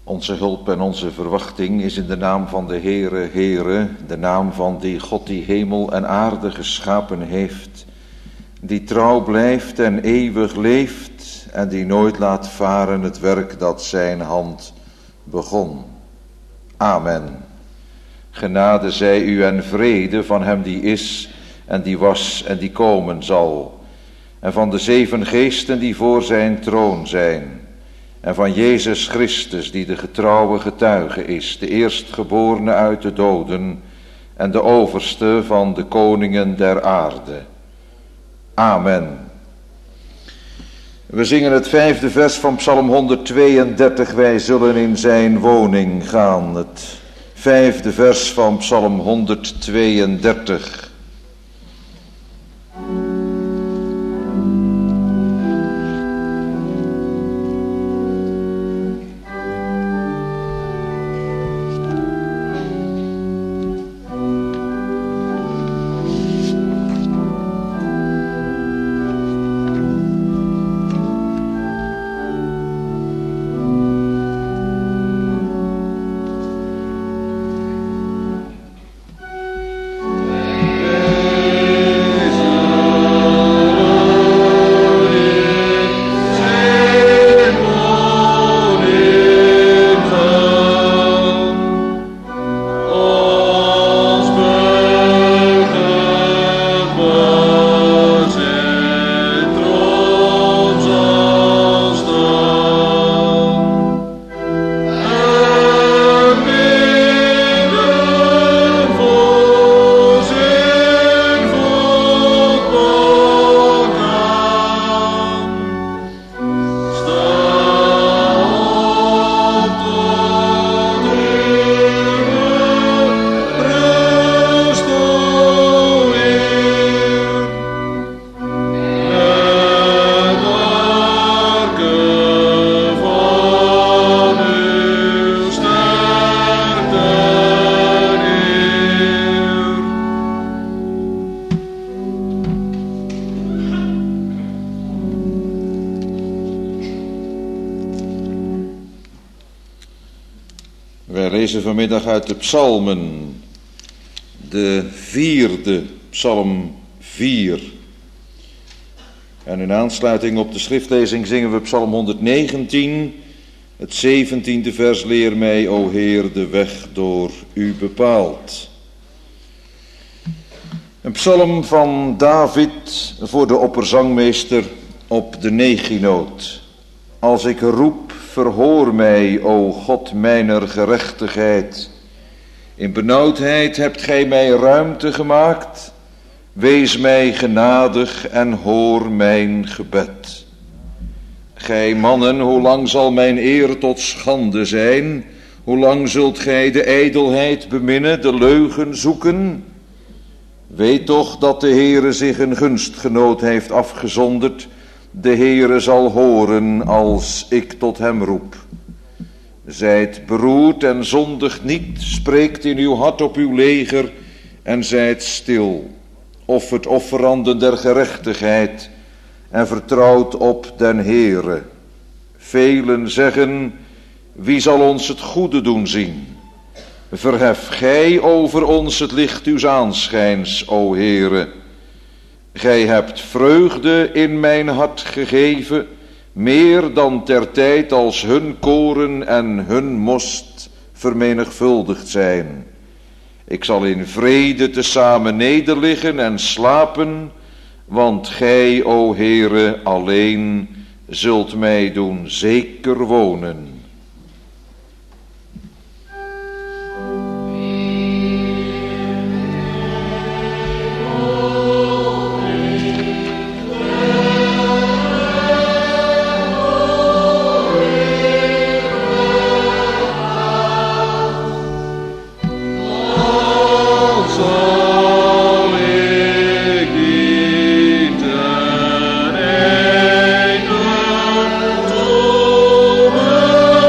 Onze hulp en onze verwachting is in de naam van de Heere, Heere, de naam van die God die hemel en aarde geschapen heeft, die trouw blijft en eeuwig leeft en die nooit laat varen het werk dat zijn hand begon. Amen. Genade zij u en vrede van hem die is en die was en die komen zal, en van de 7 geesten die voor zijn troon zijn, en van Jezus Christus die de getrouwe getuige is, de eerstgeborene uit de doden en de overste van de koningen der aarde. Amen. We zingen het 5e vers van Psalm 132, wij zullen in zijn woning gaan. Het 5e vers van Psalm 132. Wij lezen vanmiddag uit de psalmen, de 4e, psalm 4. En in aansluiting op de schriftlezing zingen we psalm 119, het 17e vers, leer mij, o Heer, de weg door u bepaald. Een psalm van David voor de opperzangmeester op de neginoot. Als ik roep, verhoor mij, o God mijner gerechtigheid. In benauwdheid hebt gij mij ruimte gemaakt. Wees mij genadig en hoor mijn gebed. Gij mannen, hoe lang zal mijn eer tot schande zijn? Hoe lang zult gij de ijdelheid beminnen, de leugen zoeken? Weet toch dat de Heere zich een gunstgenoot heeft afgezonderd. De Heere zal horen als ik tot hem roep. Zijt beroerd en zondigt niet, spreekt in uw hart op uw leger en zijt stil. Offert offeranden der gerechtigheid en vertrouwt op den Heere. Velen zeggen, wie zal ons het goede doen zien? Verhef gij over ons het licht uws aanschijns, o Heere. Gij hebt vreugde in mijn hart gegeven, meer dan ter tijd als hun koren en hun most vermenigvuldigd zijn. Ik zal in vrede tezamen nederliggen en slapen, want gij, o Heere, alleen zult mij doen zeker wonen. Oh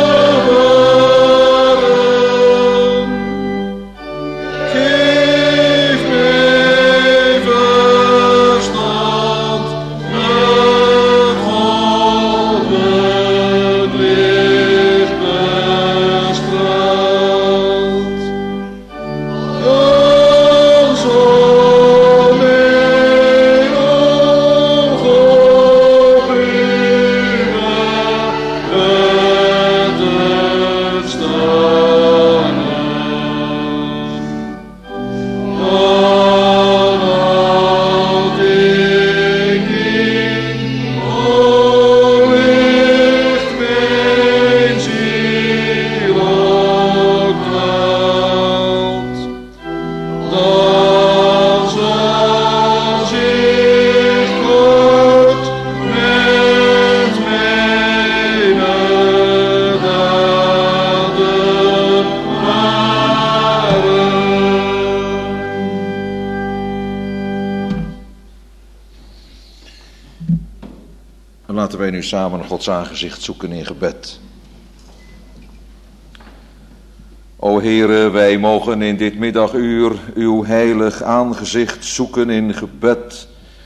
En laten wij nu samen Gods aangezicht zoeken in gebed. O Heere, wij mogen in dit middaguur uw heilig aangezicht zoeken in gebed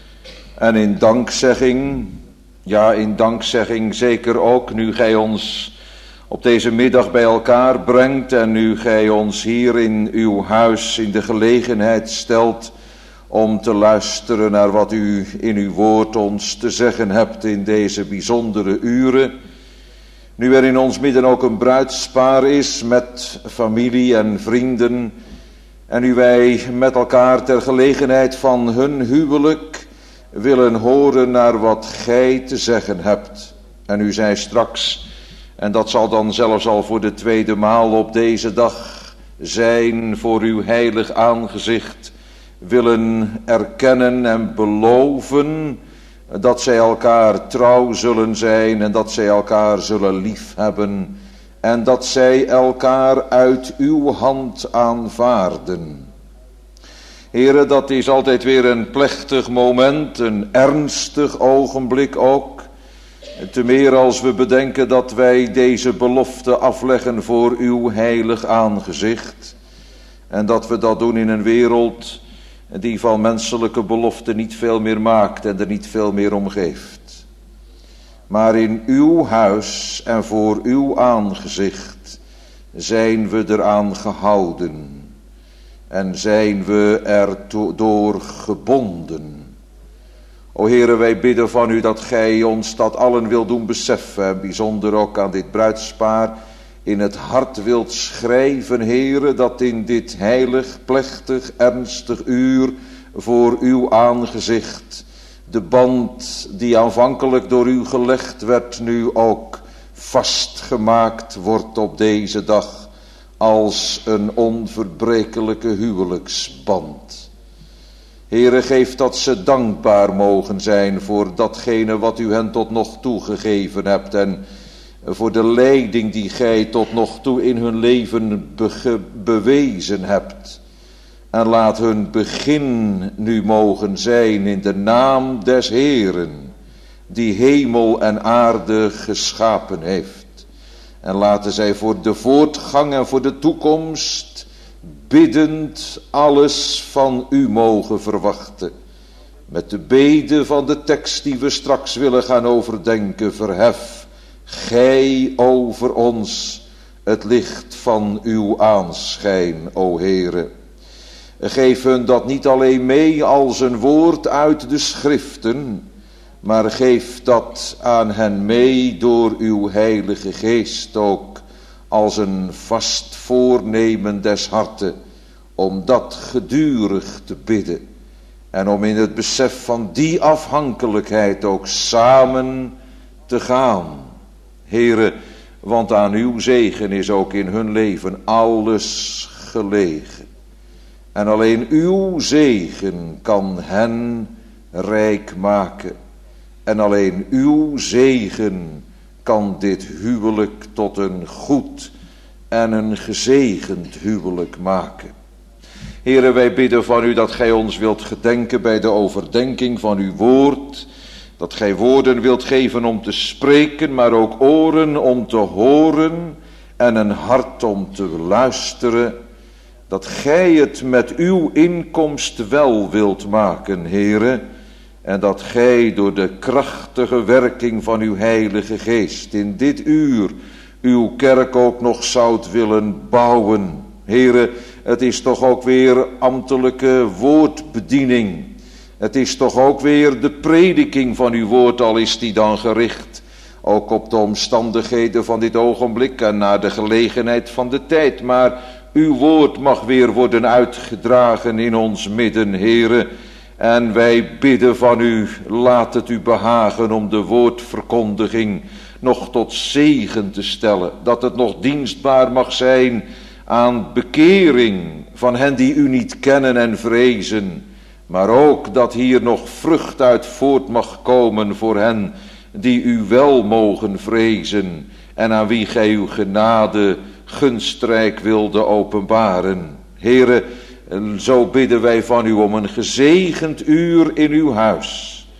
en in dankzegging. Ja, in dankzegging zeker ook, nu gij ons op deze middag bij elkaar brengt en nu gij ons hier in uw huis in de gelegenheid stelt om te luisteren naar wat u in uw woord ons te zeggen hebt in deze bijzondere uren. Nu er in ons midden ook een bruidspaar is met familie en vrienden en nu wij met elkaar ter gelegenheid van hun huwelijk willen horen naar wat gij te zeggen hebt. En u zei straks, en dat zal dan zelfs al voor de tweede maal op deze dag zijn, voor uw heilig aangezicht willen erkennen en beloven dat zij elkaar trouw zullen zijn en dat zij elkaar zullen liefhebben en dat zij elkaar uit uw hand aanvaarden. Heere, dat is altijd weer een plechtig moment, een ernstig ogenblik ook. Te meer als we bedenken dat wij deze belofte afleggen voor uw heilig aangezicht. En dat we dat doen in een wereld die van menselijke belofte niet veel meer maakt en er niet veel meer om geeft. Maar in uw huis en voor uw aangezicht zijn we eraan gehouden. En zijn we er door gebonden. O Heere, wij bidden van u dat gij ons dat allen wilt doen beseffen. En bijzonder ook aan dit bruidspaar in het hart wilt schrijven, Heere, dat in dit heilig, plechtig, ernstig uur voor uw aangezicht de band die aanvankelijk door u gelegd werd, nu ook vastgemaakt wordt op deze dag als een onverbrekelijke huwelijksband. Heere, geef dat ze dankbaar mogen zijn voor datgene wat u hen tot nog toe gegeven hebt en voor de leiding die gij tot nog toe in hun leven bewezen hebt. En laat hun begin nu mogen zijn in de naam des Heeren, die hemel en aarde geschapen heeft. En laten zij voor de voortgang en voor de toekomst biddend alles van u mogen verwachten. Met de bede van de tekst die we straks willen gaan overdenken, verhef gij over ons het licht van uw aanschijn, o Heere. Geef hun dat niet alleen mee als een woord uit de schriften, maar geef dat aan hen mee door uw heilige geest ook als een vast voornemen des harten, om dat gedurig te bidden en om in het besef van die afhankelijkheid ook samen te gaan. Heere, want aan uw zegen is ook in hun leven alles gelegen. En alleen uw zegen kan hen rijk maken. En alleen uw zegen kan dit huwelijk tot een goed en een gezegend huwelijk maken. Heere, wij bidden van u dat gij ons wilt gedenken bij de overdenking van uw woord. Dat gij woorden wilt geven om te spreken, maar ook oren om te horen en een hart om te luisteren. Dat gij het met uw inkomst wel wilt maken, Heere. En dat gij door de krachtige werking van uw heilige geest in dit uur uw kerk ook nog zoudt willen bouwen. Heere, het is toch ook weer ambtelijke woordbediening. Het is toch ook weer de prediking van uw woord, al is die dan gericht ook op de omstandigheden van dit ogenblik en naar de gelegenheid van de tijd. Maar uw woord mag weer worden uitgedragen in ons midden, Heere. En wij bidden van u, laat het u behagen om de woordverkondiging nog tot zegen te stellen. Dat het nog dienstbaar mag zijn aan bekering van hen die u niet kennen en vrezen. Maar ook dat hier nog vrucht uit voort mag komen voor hen die u wel mogen vrezen. En aan wie gij uw genade gunstrijk wilde openbaren. Heere, zo bidden wij van u om een gezegend uur in uw huis.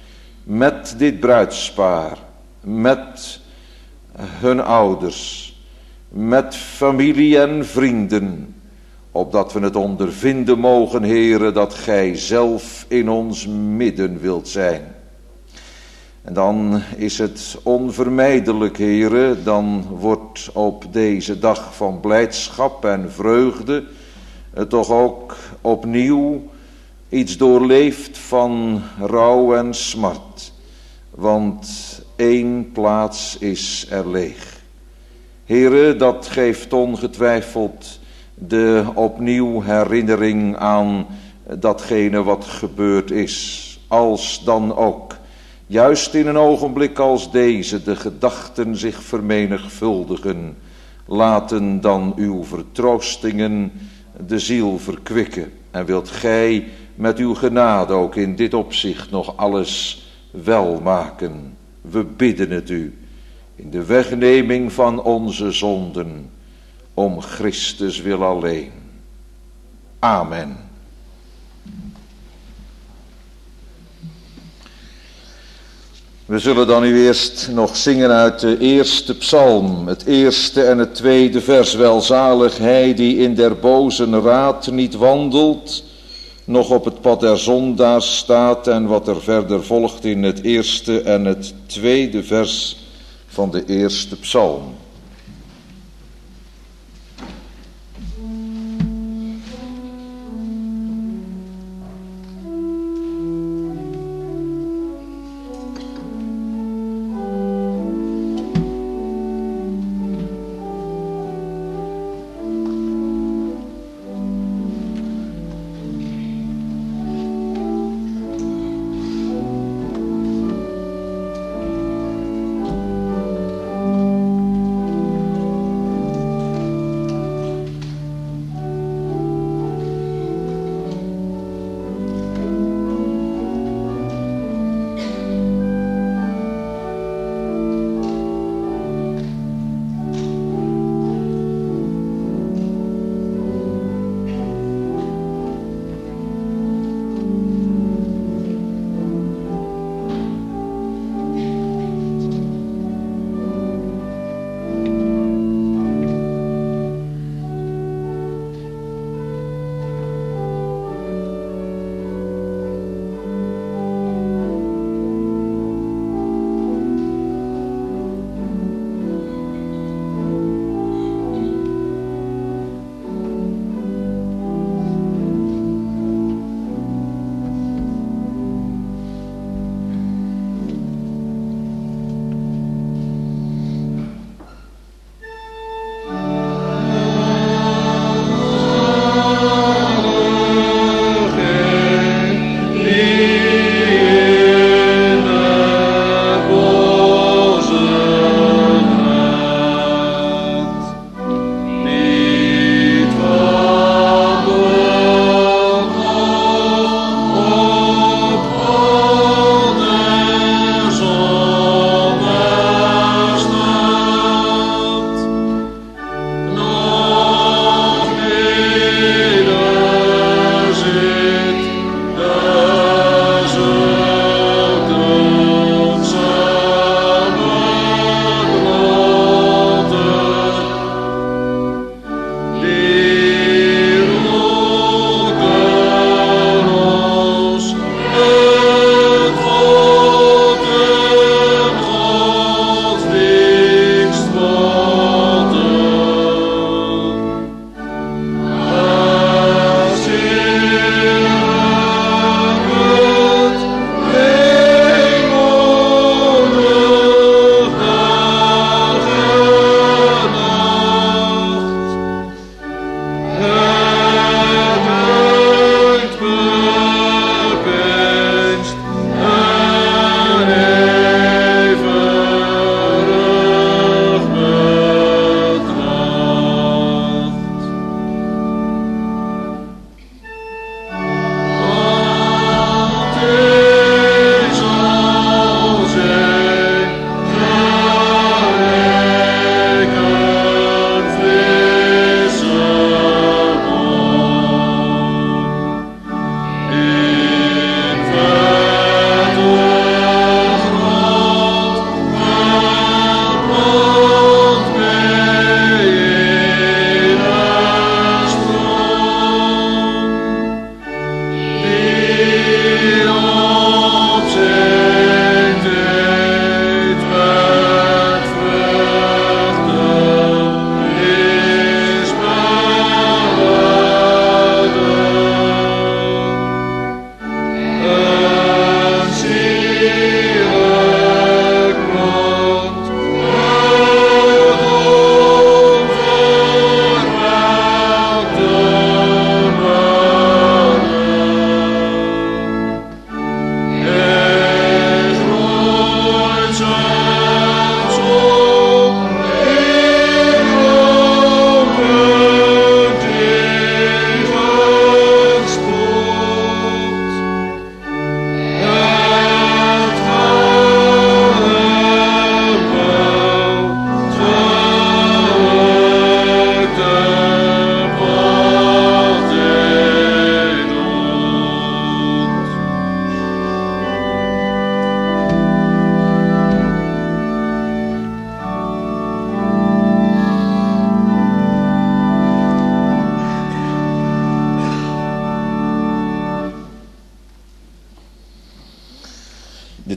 met dit bruidspaar, met hun ouders, met familie en vrienden, opdat we het ondervinden mogen, Heere, dat Gij zelf in ons midden wilt zijn. En dan is het onvermijdelijk, Heere, dan wordt op deze dag van blijdschap en vreugde toch ook opnieuw iets doorleefd van rouw en smart. Want 1 plaats is er leeg. Heere, dat geeft ongetwijfeld de opnieuw herinnering aan datgene wat gebeurd is. Als dan ook, juist in een ogenblik als deze, de gedachten zich vermenigvuldigen, laten dan uw vertroostingen de ziel verkwikken. En wilt Gij met uw genade ook in dit opzicht nog alles wel maken. We bidden het u in de wegneming van onze zonden, om Christus wil alleen. Amen. We zullen dan nu eerst nog zingen uit de eerste psalm, het eerste en het tweede vers. Welzalig hij die in der bozen raad niet wandelt, nog op het pad der zondaars staat, en wat er verder volgt in het eerste en het tweede vers van de eerste psalm.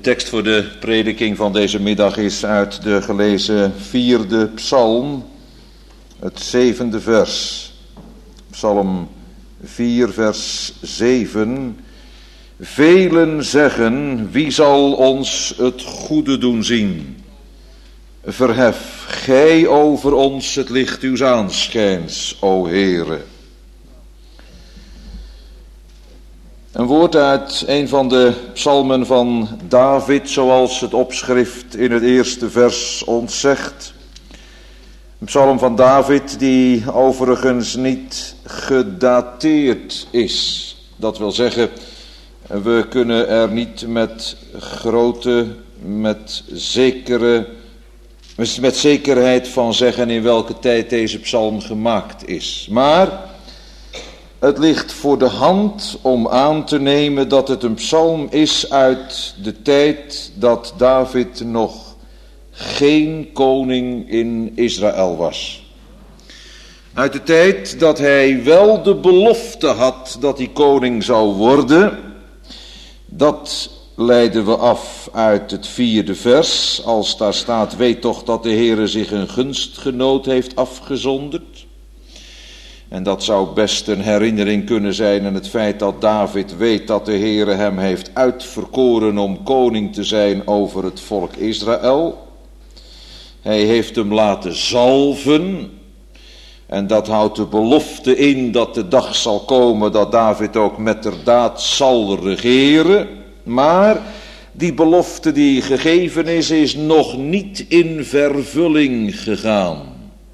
tekst voor de prediking van deze middag is uit de gelezen 4e psalm, het 7e vers. Psalm 4 vers 7. Velen zeggen, wie zal ons het goede doen zien? Verhef gij over ons het licht uws aanschijns, o Heere. Een woord uit een van de psalmen van David, zoals het opschrift in het eerste vers ons zegt. Een psalm van David die overigens niet gedateerd is. Dat wil zeggen, we kunnen er niet met zekerheid van zeggen in welke tijd deze psalm gemaakt is. Maar het ligt voor de hand om aan te nemen dat het een psalm is uit de tijd dat David nog geen koning in Israël was. Uit de tijd dat hij wel de belofte had dat hij koning zou worden. Dat leiden we af uit het 4e vers, als daar staat, weet toch dat de Heere zich een gunstgenoot heeft afgezonderd. En dat zou best een herinnering kunnen zijn aan het feit dat David weet dat de Heere hem heeft uitverkoren om koning te zijn over het volk Israël. Hij heeft hem laten zalven. En dat houdt de belofte in dat de dag zal komen dat David ook metterdaad zal regeren. Maar die belofte die gegeven is nog niet in vervulling gegaan.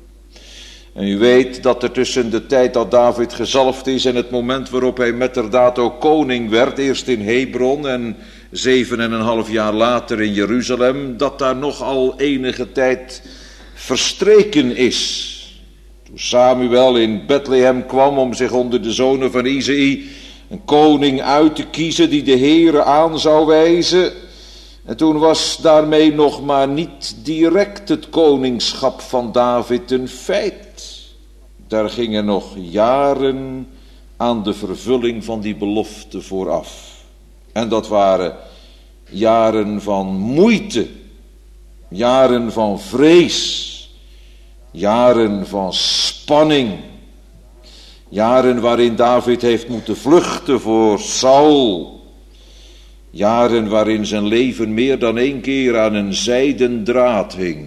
En u weet dat er tussen de tijd dat David gezalfd is en het moment waarop hij metterdaad ook koning werd, eerst in Hebron en 7,5 jaar later in Jeruzalem, dat daar nogal enige tijd verstreken is. Toen Samuel in Bethlehem kwam om zich onder de zonen van Isaï een koning uit te kiezen die de Heere aan zou wijzen. En toen was daarmee nog maar niet direct het koningschap van David een feit. Daar gingen nog jaren aan de vervulling van die belofte vooraf. En dat waren jaren van moeite, jaren van vrees, jaren van spanning, jaren waarin David heeft moeten vluchten voor Saul, jaren waarin zijn leven meer dan 1 keer aan een zijden draad hing,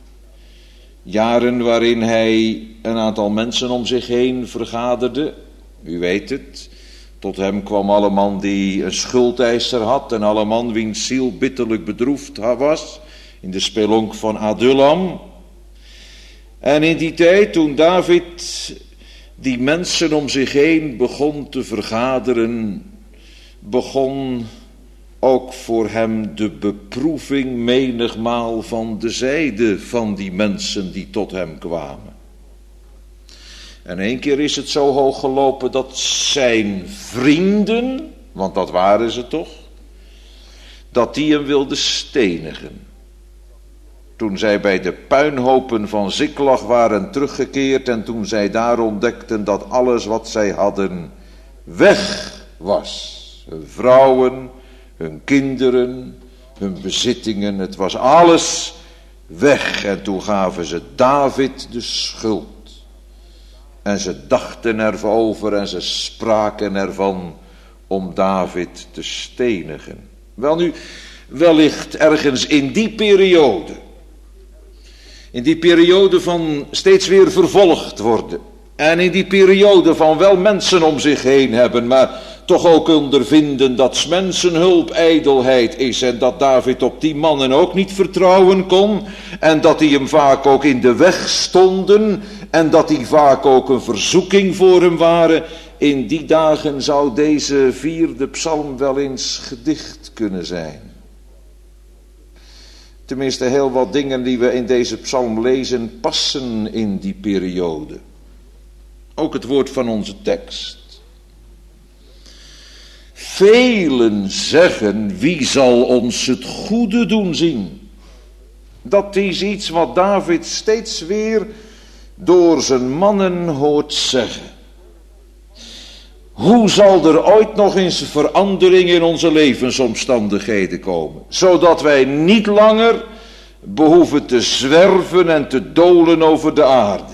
jaren waarin hij een aantal mensen om zich heen vergaderde, u weet het. Tot hem kwam alle man die een schuldeiser had en alle man wiens ziel bitterlijk bedroefd was in de spelonk van Adullam. En in die tijd toen David die mensen om zich heen begon te vergaderen, begon ook voor hem de beproeving menigmaal van de zijde van die mensen die tot hem kwamen. En 1 keer is het zo hoog gelopen dat zijn vrienden, want dat waren ze toch, dat die hem wilden stenigen. Toen zij bij de puinhopen van Ziklag waren teruggekeerd en toen zij daar ontdekten dat alles wat zij hadden weg was. Hun vrouwen, hun kinderen, hun bezittingen, het was alles weg. En toen gaven ze David de schuld. En ze dachten erover en ze spraken ervan om David te stenigen. Welnu, wellicht ergens in die periode van steeds weer vervolgd worden. En in die periode van wel mensen om zich heen hebben, maar toch ook ondervinden dat 's mensen hulp ijdelheid is. En dat David op die mannen ook niet vertrouwen kon. En dat die hem vaak ook in de weg stonden. En dat die vaak ook een verzoeking voor hem waren. In die dagen zou deze 4e psalm wel eens gedicht kunnen zijn. Tenminste, heel wat dingen die we in deze psalm lezen passen in die periode. Ook het woord van onze tekst. Velen zeggen, wie zal ons het goede doen zien? Dat is iets wat David steeds weer door zijn mannen hoort zeggen. Hoe zal er ooit nog eens verandering in onze levensomstandigheden komen? Zodat wij niet langer behoeven te zwerven en te dolen over de aarde.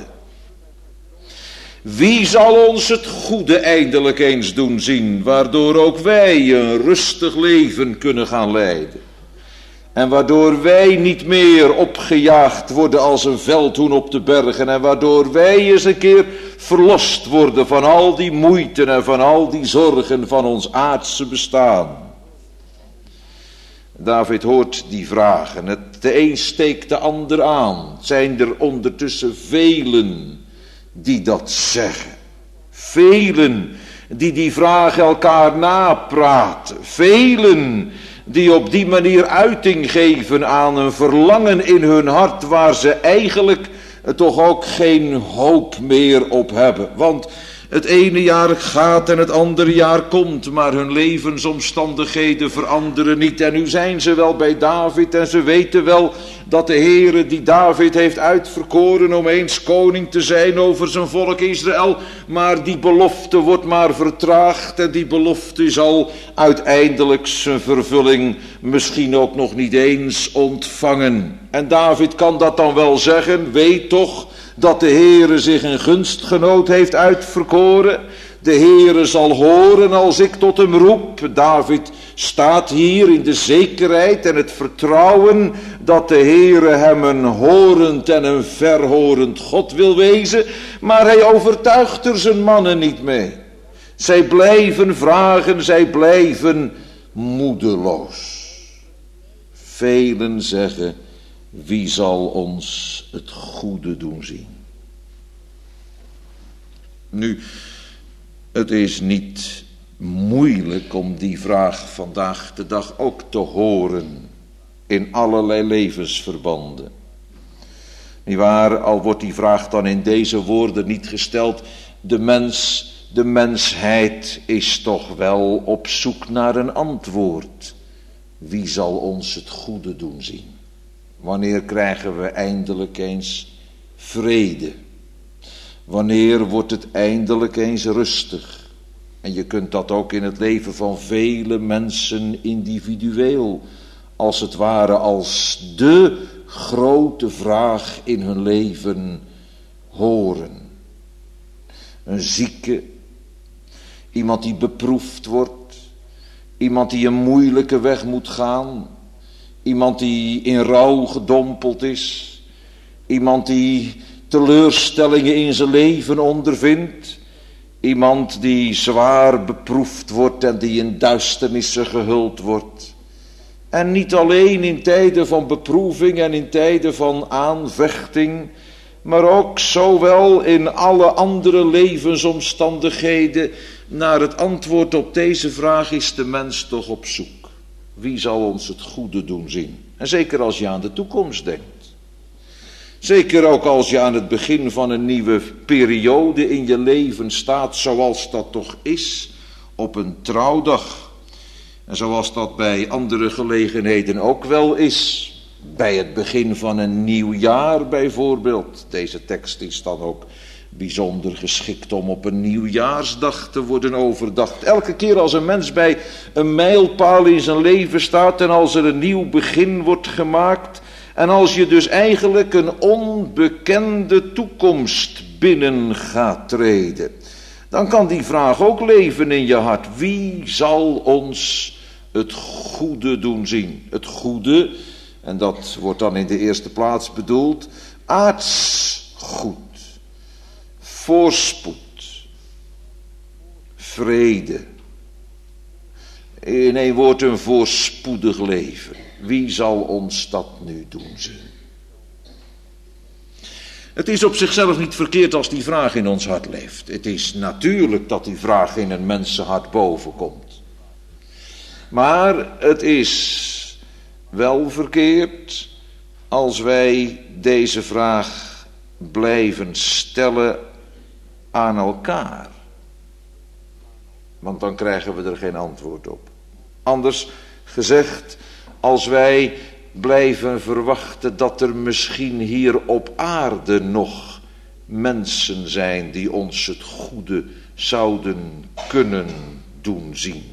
Wie zal ons het goede eindelijk eens doen zien, waardoor ook wij een rustig leven kunnen gaan leiden? En waardoor wij niet meer opgejaagd worden als een veldhoen op de bergen. En waardoor wij eens een keer verlost worden van al die moeite en van al die zorgen van ons aardse bestaan. David hoort die vragen. De een steekt de ander aan. Zijn er ondertussen velen die dat zeggen. Velen die vragen elkaar napraten. Velen die op die manier uiting geven aan een verlangen in hun hart waar ze eigenlijk toch ook geen hoop meer op hebben. Want het ene jaar gaat en het andere jaar komt, maar hun levensomstandigheden veranderen niet. En nu zijn ze wel bij David en ze weten wel dat de Heere die David heeft uitverkoren om eens koning te zijn over zijn volk Israël. Maar die belofte wordt maar vertraagd en die belofte zal uiteindelijk zijn vervulling misschien ook nog niet eens ontvangen. En David kan dat dan wel zeggen, weet toch dat de Heere zich een gunstgenoot heeft uitverkoren. De Heere zal horen als ik tot hem roep. David staat hier in de zekerheid en het vertrouwen dat de Heere hem een horend en een verhorend God wil wezen. Maar hij overtuigt er zijn mannen niet mee. Zij blijven vragen, zij blijven moedeloos. Velen zeggen, wie zal ons het goede doen zien? Nu, het is niet moeilijk om die vraag vandaag de dag ook te horen in allerlei levensverbanden. Niewaar, al wordt die vraag dan in deze woorden niet gesteld, de mensheid is toch wel op zoek naar een antwoord. Wie zal ons het goede doen zien? Wanneer krijgen we eindelijk eens vrede? Wanneer wordt het eindelijk eens rustig? En je kunt dat ook in het leven van vele mensen individueel, als het ware als de grote vraag in hun leven horen. Een zieke, iemand die beproefd wordt, iemand die een moeilijke weg moet gaan, iemand die in rouw gedompeld is, iemand die teleurstellingen in zijn leven ondervindt, iemand die zwaar beproefd wordt en die in duisternissen gehuld wordt. En niet alleen in tijden van beproeving en in tijden van aanvechting, maar ook zowel in alle andere levensomstandigheden. Naar het antwoord op deze vraag is de mens toch op zoek. Wie zal ons het goede doen zien? En zeker als je aan de toekomst denkt. Zeker ook als je aan het begin van een nieuwe periode in je leven staat, zoals dat toch is op een trouwdag. En zoals dat bij andere gelegenheden ook wel is. Bij het begin van een nieuw jaar bijvoorbeeld. Deze tekst is dan ook bijzonder geschikt om op een nieuwjaarsdag te worden overdacht. Elke keer als een mens bij een mijlpaal in zijn leven staat en als er een nieuw begin wordt gemaakt. En als je dus eigenlijk een onbekende toekomst binnen gaat treden. Dan kan die vraag ook leven in je hart. Wie zal ons het goede doen zien? Het goede, en dat wordt dan in de eerste plaats bedoeld, aards goed, voorspoed, vrede. In één woord, een voorspoedig leven. Wie zal ons dat nu doen zien? Het is op zichzelf niet verkeerd als die vraag in ons hart leeft. Het is natuurlijk dat die vraag in een mensenhart bovenkomt. Maar het is wel verkeerd als wij deze vraag blijven stellen aan elkaar. Want dan krijgen we er geen antwoord op. Anders gezegd, als wij blijven verwachten dat er misschien hier op aarde nog mensen zijn die ons het goede zouden kunnen doen zien.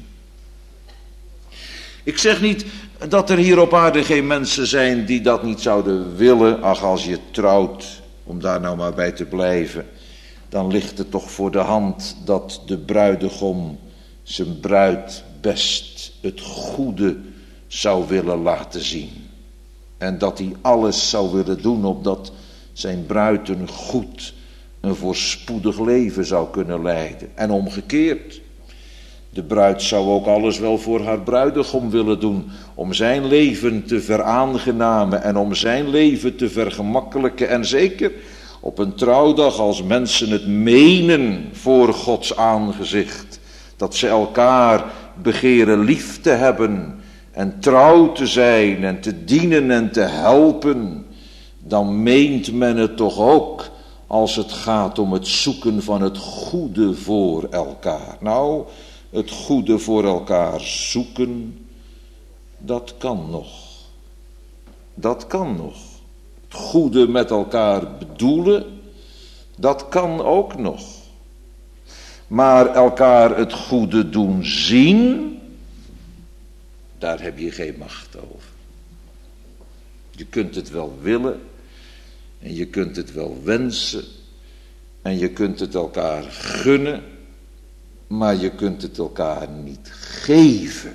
Ik zeg niet dat er hier op aarde geen mensen zijn die dat niet zouden willen. Ach, als je trouwt, om daar nou maar bij te blijven, dan ligt het toch voor de hand dat de bruidegom zijn bruid best het goede zou willen laten zien. En dat hij alles zou willen doen opdat zijn bruid een goed, een voorspoedig leven zou kunnen leiden. En omgekeerd. De bruid zou ook alles wel voor haar bruidegom willen doen, om zijn leven te veraangenamen en om zijn leven te vergemakkelijken. En zeker op een trouwdag, als mensen het menen voor Gods aangezicht, dat ze elkaar begeren lief te hebben en trouw te zijn en te dienen en te helpen, dan meent men het toch ook als het gaat om het zoeken van het goede voor elkaar. Nou, het goede voor elkaar zoeken, dat kan nog. Dat kan nog. Het goede met elkaar bedoelen, dat kan ook nog. Maar elkaar het goede doen zien, daar heb je geen macht over. Je kunt het wel willen en je kunt het wel wensen en je kunt het elkaar gunnen, maar je kunt het elkaar niet geven.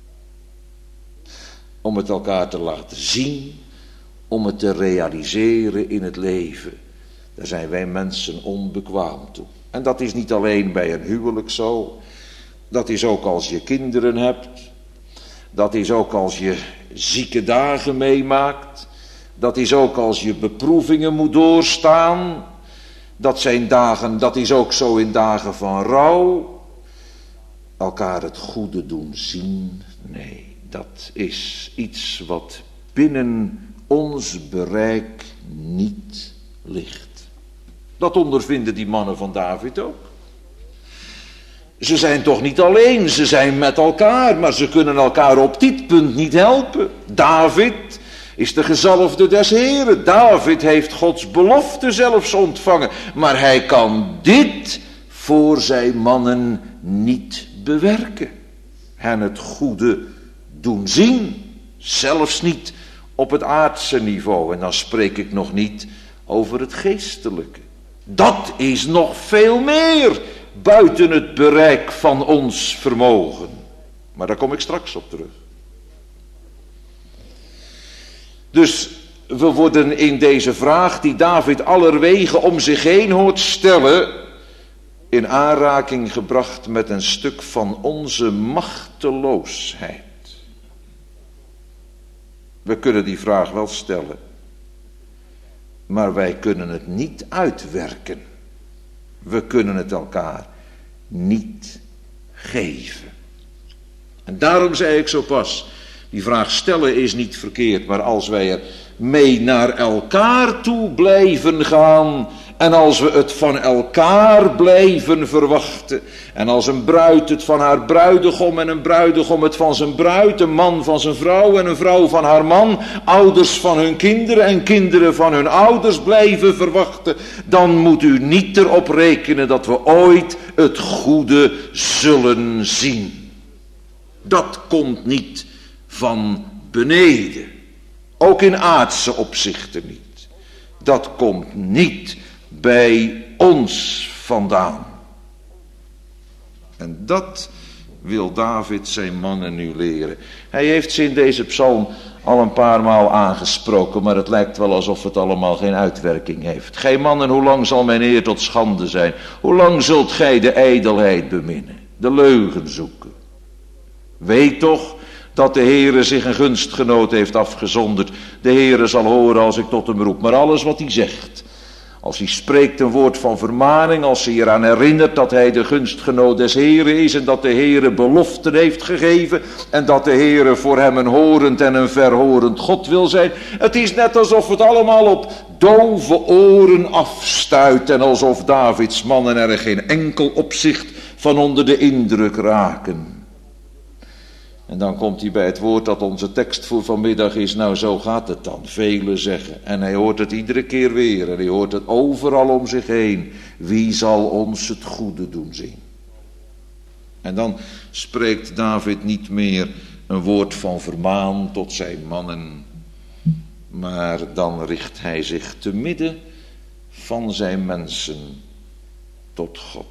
Om het elkaar te laten zien, om het te realiseren in het leven. Daar zijn wij mensen onbekwaam toe. En dat is niet alleen bij een huwelijk zo. Dat is ook als je kinderen hebt. Dat is ook als je zieke dagen meemaakt. Dat is ook als je beproevingen moet doorstaan. Dat is ook zo in dagen van rouw. Elkaar het goede doen zien, nee, dat is iets wat binnen ons bereik niet ligt. Dat ondervinden die mannen van David ook. Ze zijn toch niet alleen, ze zijn met elkaar, maar ze kunnen elkaar op dit punt niet helpen. David is de gezalfde des Heren. David heeft Gods belofte zelfs ontvangen, maar hij kan dit voor zijn mannen niet bewerken. Hen het goede doen zien, zelfs niet op het aardse niveau. En dan spreek ik nog niet over het geestelijke. Dat is nog veel meer buiten het bereik van ons vermogen. Maar daar kom ik straks op terug. Dus we worden in deze vraag die David allerwege om zich heen hoort stellen, in aanraking gebracht met een stuk van onze machteloosheid. We kunnen die vraag wel stellen, maar wij kunnen het niet uitwerken. We kunnen het elkaar niet geven. En daarom zei ik zo pas, die vraag stellen is niet verkeerd, maar als wij er mee naar elkaar toe blijven gaan en als we het van elkaar blijven verwachten en als een bruid het van haar bruidegom en een bruidegom het van zijn bruid, een man van zijn vrouw en een vrouw van haar man, ouders van hun kinderen en kinderen van hun ouders blijven verwachten, dan moet u niet erop rekenen dat we ooit het goede zullen zien. Dat komt niet van beneden. Ook in aardse opzichten niet. Dat komt niet bij ons vandaan. En dat wil David zijn mannen nu leren. Hij heeft ze in deze psalm al een paar maal aangesproken, maar het lijkt wel alsof het allemaal geen uitwerking heeft. Gij mannen, hoe lang zal mijn eer tot schande zijn? Hoe lang zult gij de ijdelheid beminnen, de leugen zoeken? Weet toch dat de Heere zich een gunstgenoot heeft afgezonderd. De Heere zal horen als ik tot hem roep. Maar alles wat hij zegt, als hij spreekt een woord van vermaning, als hij eraan herinnert dat hij de gunstgenoot des Heere is en dat de Heere beloften heeft gegeven en dat de Heere voor hem een horend en een verhorend God wil zijn. Het is net alsof het allemaal op dove oren afstuit en alsof Davids mannen er geen enkel opzicht van onder de indruk raken. En dan komt hij bij het woord dat onze tekst voor vanmiddag is. Nou, zo gaat het dan. Velen zeggen. En hij hoort het iedere keer weer. En hij hoort het overal om zich heen. Wie zal ons het goede doen zien? En dan spreekt David niet meer een woord van vermaan tot zijn mannen, maar dan richt hij zich te midden van zijn mensen tot God.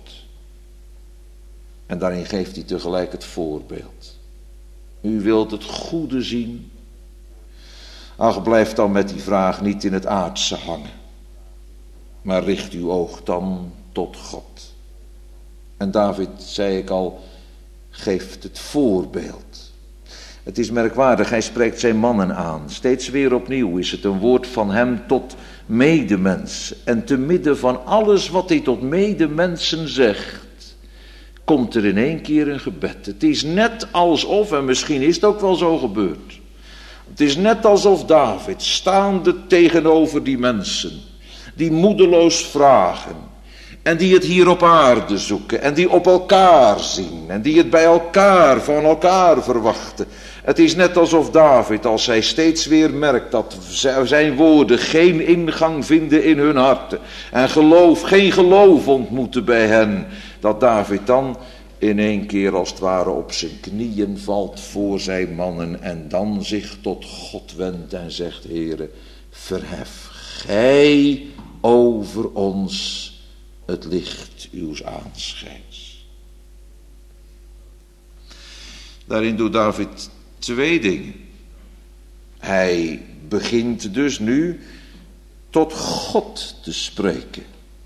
En daarin geeft hij tegelijk het voorbeeld. U wilt het goede zien. Ach, blijf dan met die vraag niet in het aardse hangen, maar richt uw oog dan tot God. En David, zei ik al, geeft het voorbeeld. Het is merkwaardig, hij spreekt zijn mannen aan. Steeds weer opnieuw is het een woord van hem tot medemensen. En te midden van alles wat hij tot medemensen zegt, komt er in één keer een gebed. Het is net alsof, en misschien is het ook wel zo gebeurd, het is net alsof David, staande tegenover die mensen, die moedeloos vragen, en die het hier op aarde zoeken, en die op elkaar zien, en die het bij elkaar, van elkaar verwachten. Het is net alsof David, als hij steeds weer merkt dat zijn woorden geen ingang vinden in hun harten, en geen geloof ontmoeten bij hen, dat David dan in één keer als het ware op zijn knieën valt voor zijn mannen en dan zich tot God wendt en zegt: Heere, verhef gij over ons het licht uws aanschijns. Daarin doet David twee dingen. Hij begint dus nu tot God te spreken.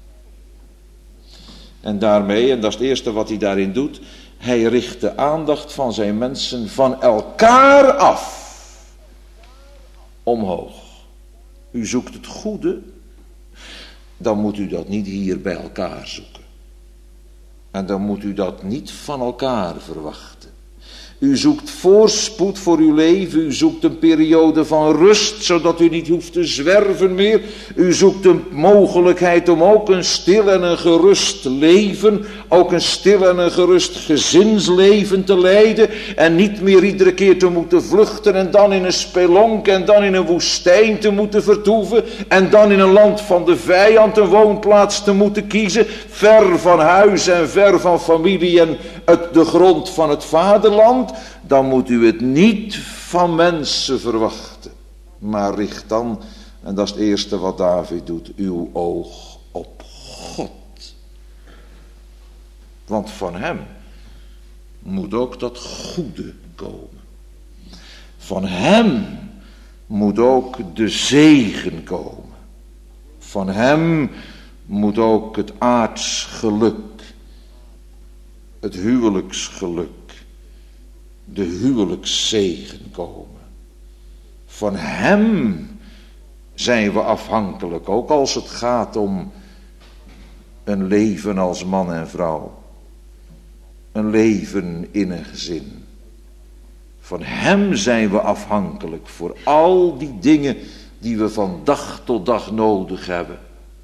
En daarmee, en dat is het eerste wat hij daarin doet, hij richt de aandacht van zijn mensen van elkaar af omhoog. U zoekt het goede, dan moet u dat niet hier bij elkaar zoeken. En dan moet u dat niet van elkaar verwachten. U zoekt voorspoed voor uw leven. U zoekt een periode van rust, zodat u niet hoeft te zwerven meer. U zoekt een mogelijkheid om ook een stil en een gerust leven, ook een stil en een gerust gezinsleven te leiden. En niet meer iedere keer te moeten vluchten en dan in een spelonk en dan in een woestijn te moeten vertoeven. En dan in een land van de vijand een woonplaats te moeten kiezen. Ver van huis en ver van familie en de grond van het vaderland. Dan moet u het niet van mensen verwachten. Maar richt dan, en dat is het eerste wat David doet, uw oog op God. Want van hem moet ook dat goede komen. Van hem moet ook de zegen komen. Van hem moet ook het aards geluk, het huwelijksgeluk, de huwelijkszegen komen. Van hem zijn we afhankelijk, ook als het gaat om een leven als man en vrouw. Een leven in een gezin. Van hem zijn we afhankelijk voor al die dingen die we van dag tot dag nodig hebben.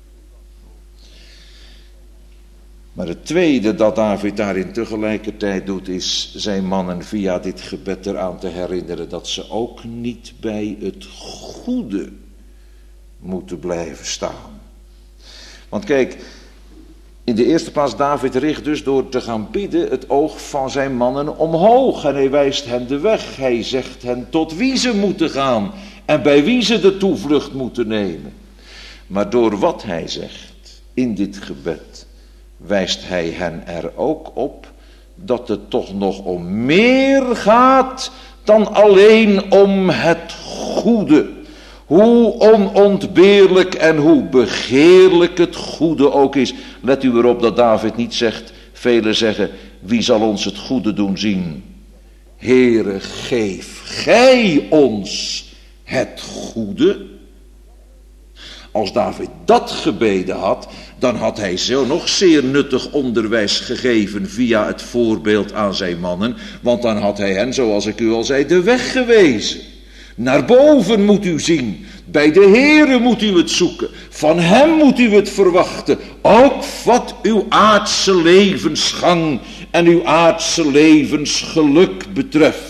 Maar het tweede dat David daarin tegelijkertijd doet, is zijn mannen via dit gebed eraan te herinneren dat ze ook niet bij het goede moeten blijven staan. Want kijk, in de eerste plaats, David richt dus door te gaan bidden het oog van zijn mannen omhoog. En hij wijst hen de weg. Hij zegt hen tot wie ze moeten gaan en bij wie ze de toevlucht moeten nemen. Maar door wat hij zegt in dit gebed, wijst hij hen er ook op dat het toch nog om meer gaat dan alleen om het goede. Hoe onontbeerlijk en hoe begeerlijk het goede ook is. Let u erop dat David niet zegt, velen zeggen, wie zal ons het goede doen zien? Heere, geef gij ons het goede. Als David dat gebeden had, dan had hij zo nog zeer nuttig onderwijs gegeven via het voorbeeld aan zijn mannen. Want dan had hij hen, zoals ik u al zei, de weg gewezen. Naar boven moet u zien. Bij de Heere moet u het zoeken. Van hem moet u het verwachten. Ook wat uw aardse levensgang en uw aardse levensgeluk betreft.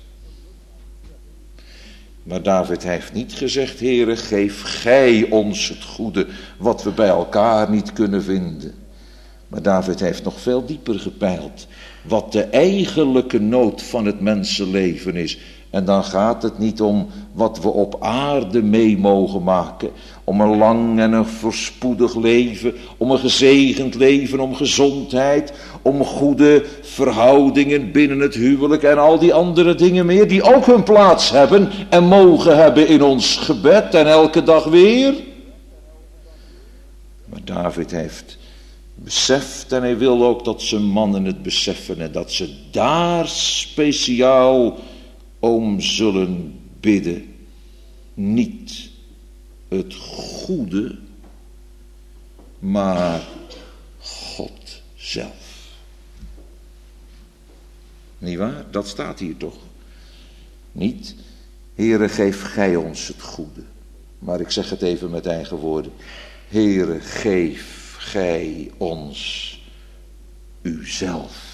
Maar David heeft niet gezegd, Heere, geef gij ons het goede wat we bij elkaar niet kunnen vinden. Maar David heeft nog veel dieper gepeild wat de eigenlijke nood van het mensenleven is. En dan gaat het niet om wat we op aarde mee mogen maken. Om een lang en een voorspoedig leven. Om een gezegend leven. Om gezondheid. Om goede verhoudingen binnen het huwelijk. En al die andere dingen meer. Die ook hun plaats hebben. En mogen hebben in ons gebed. En elke dag weer. Maar David heeft beseft. En hij wil ook dat zijn mannen het beseffen. En dat ze daar speciaal om zullen bidden. Niet het goede, maar God zelf. Niet waar? Dat staat hier toch? Niet, Heere, geef gij ons het goede. Maar ik zeg het even met eigen woorden. Heere, geef gij ons uzelf.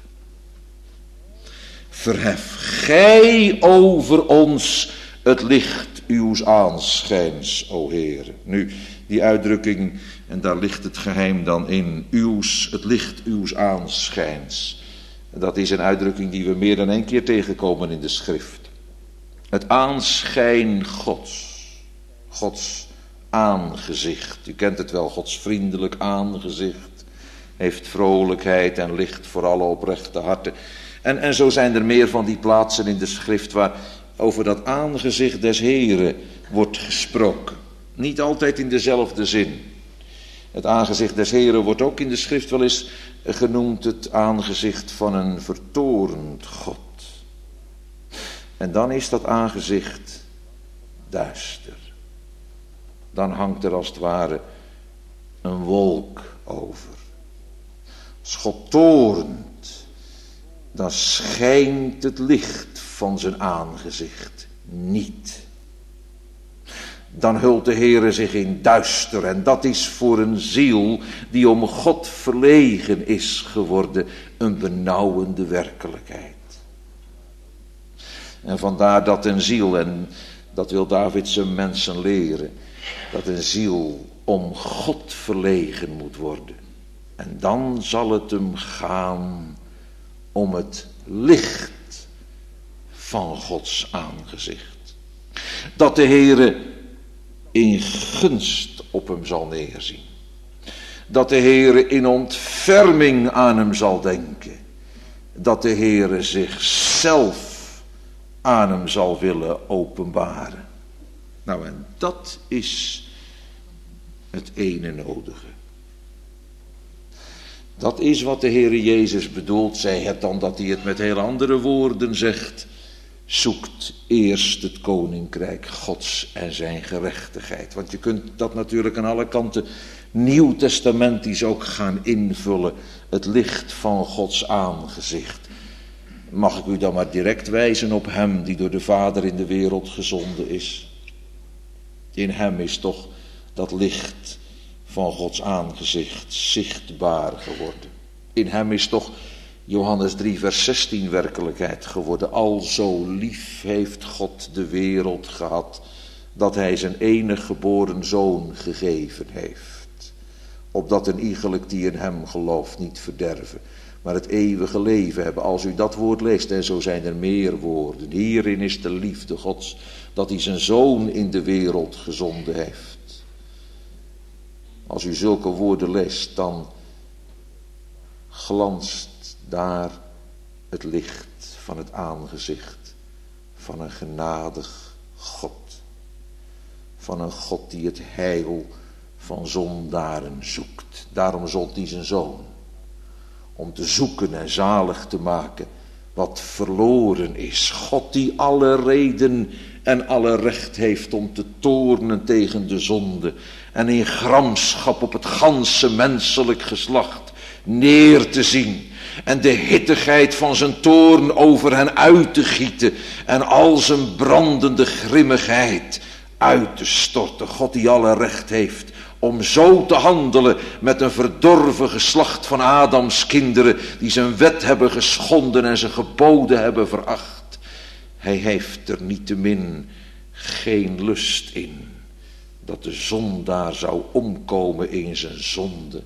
Verhef gij over ons het licht uws aanschijns, o Heere. Nu, die uitdrukking, en daar ligt het geheim dan in, het licht uws aanschijns. Dat is een uitdrukking die we meer dan 1 keer tegenkomen in de schrift. Het aanschijn Gods. Gods aangezicht. U kent het wel, Gods vriendelijk aangezicht. Heeft vrolijkheid en licht voor alle oprechte harten. En zo zijn er meer van die plaatsen in de schrift waar over dat aangezicht des Heren wordt gesproken. Niet altijd in dezelfde zin. Het aangezicht des Heren wordt ook in de schrift wel eens genoemd het aangezicht van een vertoornd God. En dan is dat aangezicht duister. Dan hangt er als het ware een wolk over. Als God toornt, dan schijnt het licht van zijn aangezicht niet. Dan hult de Heere zich in duister en dat is voor een ziel die om God verlegen is geworden een benauwende werkelijkheid. En vandaar dat een ziel, en dat wil David zijn mensen leren, dat een ziel om God verlegen moet worden. En dan zal het hem gaan om het licht van Gods aangezicht. Dat de Heere in gunst op hem zal neerzien. Dat de Heere in ontferming aan hem zal denken. Dat de Heere zichzelf aan hem zal willen openbaren. Nou, en dat is het ene nodige. Dat is wat de Heere Jezus bedoelt. Zij het dan dat hij het met heel andere woorden zegt. Zoekt eerst het koninkrijk Gods en zijn gerechtigheid. Want je kunt dat natuurlijk aan alle kanten nieuwtestamentisch ook gaan invullen. Het licht van Gods aangezicht. Mag ik u dan maar direct wijzen op hem die door de Vader in de wereld gezonden is. In hem is toch dat licht van Gods aangezicht zichtbaar geworden. In hem is toch Johannes 3 vers 16 werkelijkheid geworden. Al zo lief heeft God de wereld gehad, dat hij zijn enige geboren zoon gegeven heeft. Opdat een iegelijk die in hem gelooft niet verderven, maar het eeuwige leven hebben. Als u dat woord leest, en zo zijn er meer woorden. Hierin is de liefde Gods, dat hij zijn zoon in de wereld gezonden heeft. Als u zulke woorden leest, dan glanst daar het licht van het aangezicht van een genadig God. Van een God die het heil van zondaren zoekt. Daarom zond hij zijn zoon. Om te zoeken en zalig te maken wat verloren is. God die alle reden en alle recht heeft om te toornen tegen de zonde. En in gramschap op het ganse menselijk geslacht neer te zien. En de hittigheid van zijn toorn over hen uit te gieten. En al zijn brandende grimmigheid uit te storten. God die alle recht heeft om zo te handelen met een verdorven geslacht van Adams kinderen. Die zijn wet hebben geschonden en zijn geboden hebben veracht. Hij heeft er niettemin geen lust in dat de zondaar zou omkomen in zijn zonde.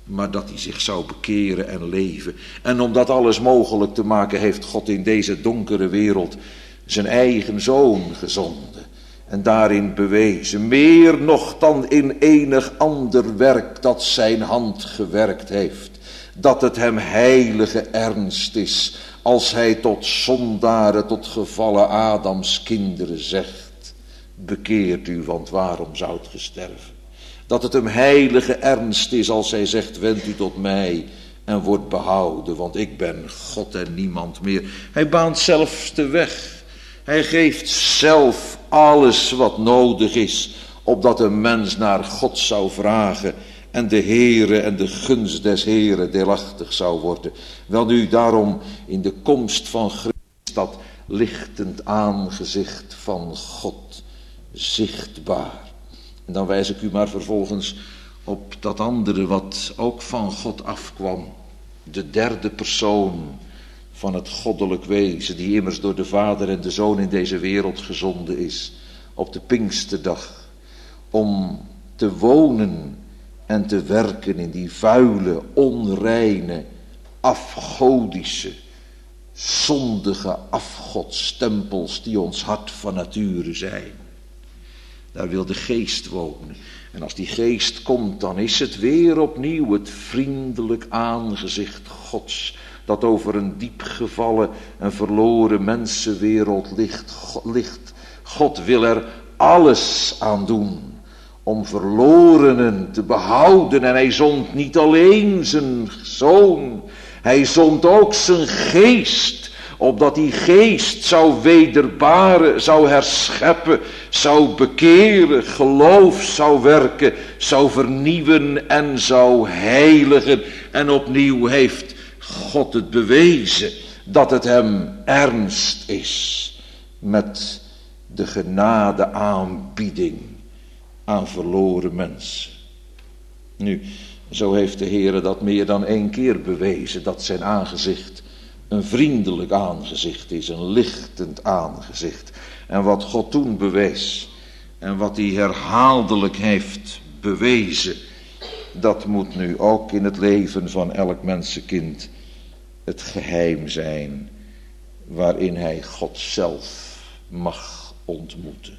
maar dat hij zich zou bekeren en leven. En om dat alles mogelijk te maken heeft God in deze donkere wereld zijn eigen zoon gezonden. En daarin bewezen, meer nog dan in enig ander werk dat zijn hand gewerkt heeft, dat het hem heilige ernst is als hij tot zondaren, tot gevallen Adams kinderen zegt: bekeert u, want waarom zoudt ge sterven? Dat het hem heilige ernst is als hij zegt: wend u tot mij en wordt behouden, want ik ben God en niemand meer. Hij baant zelfs de weg. Hij geeft zelf alles wat nodig is, opdat een mens naar God zou vragen en de Heere en de gunst des Heeren deelachtig zou worden. Welnu, daarom in de komst van Christus dat lichtend aangezicht van God zichtbaar. En dan wijs ik u maar vervolgens op dat andere wat ook van God afkwam. De derde persoon van het goddelijk wezen, die immers door de Vader en de Zoon in deze wereld gezonden is, op de Pinksterdag, om te wonen en te werken in die vuile, onreine, afgodische, zondige afgodstempels die ons hart van nature zijn. Daar wil de geest wonen. En als die geest komt, dan is het weer opnieuw het vriendelijk aangezicht Gods, dat over een diep gevallen en verloren mensenwereld ligt. God wil er alles aan doen om verlorenen te behouden. En hij zond niet alleen zijn zoon, hij zond ook zijn geest, opdat die geest zou wederbaren, zou herscheppen, zou bekeren, geloof zou werken, zou vernieuwen en zou heiligen. En opnieuw heeft God het bewezen dat het hem ernst is met de genade aanbieding aan verloren mensen. Nu, zo heeft de Heere dat meer dan 1 keer bewezen, dat zijn aangezicht een vriendelijk aangezicht is, een lichtend aangezicht. En wat God toen bewees en wat hij herhaaldelijk heeft bewezen, dat moet nu ook in het leven van elk mensenkind het geheim zijn waarin hij God zelf mag ontmoeten.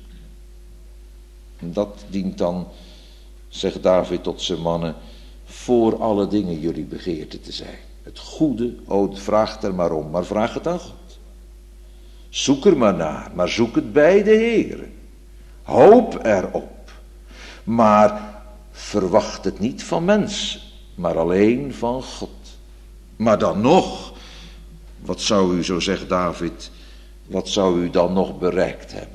En dat dient dan, zegt David tot zijn mannen, voor alle dingen jullie begeerte te zijn. Het goede, vraag er maar om, maar vraag het aan God. Zoek er maar naar, maar zoek het bij de Heere. Hoop erop, maar verwacht het niet van mensen, maar alleen van God. Maar dan nog, wat zou u, zo zegt David, wat zou u dan nog bereikt hebben?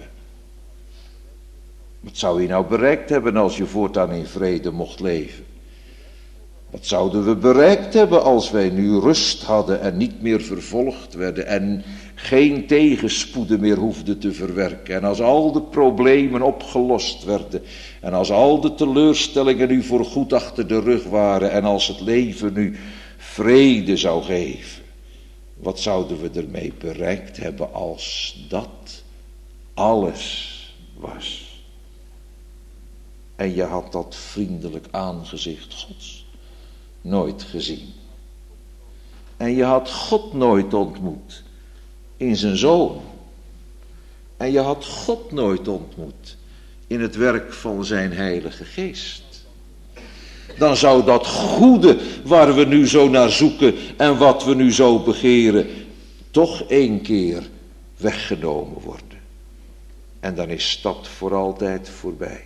Wat zou u nou bereikt hebben als je voortaan in vrede mocht leven? Wat zouden we bereikt hebben als wij nu rust hadden en niet meer vervolgd werden en geen tegenspoeden meer hoefden te verwerken, en als al de problemen opgelost werden en als al de teleurstellingen nu voorgoed achter de rug waren en als het leven nu vrede zou geven? Wat zouden we ermee bereikt hebben als dat alles was? En je had dat vriendelijk aangezicht Gods nooit gezien. En je had God nooit ontmoet in zijn zoon. En je had God nooit ontmoet in het werk van zijn heilige geest. Dan zou dat goede waar we nu zo naar zoeken en wat we nu zo begeren toch 1 keer weggenomen worden. En dan is dat voor altijd voorbij.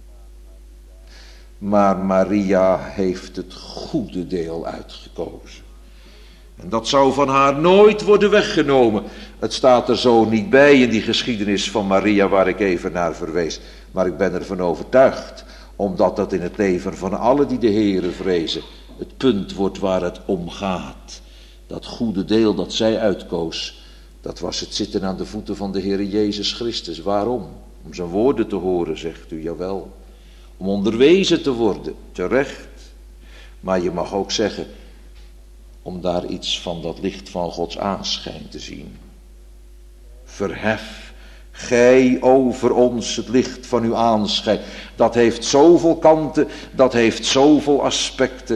Maar Maria heeft het goede deel uitgekozen. En dat zou van haar nooit worden weggenomen. Het staat er zo niet bij in die geschiedenis van Maria waar ik even naar verwees. Maar ik ben ervan overtuigd, omdat dat in het leven van allen die de Heere vrezen het punt wordt waar het om gaat. Dat goede deel dat zij uitkoos, dat was het zitten aan de voeten van de Heere Jezus Christus. Waarom? Om zijn woorden te horen, zegt u, jawel. Om onderwezen te worden, terecht. Maar je mag ook zeggen, om daar iets van dat licht van Gods aanschijn te zien. Verhef gij over ons het licht van uw aanschijn. Dat heeft zoveel kanten, dat heeft zoveel aspecten.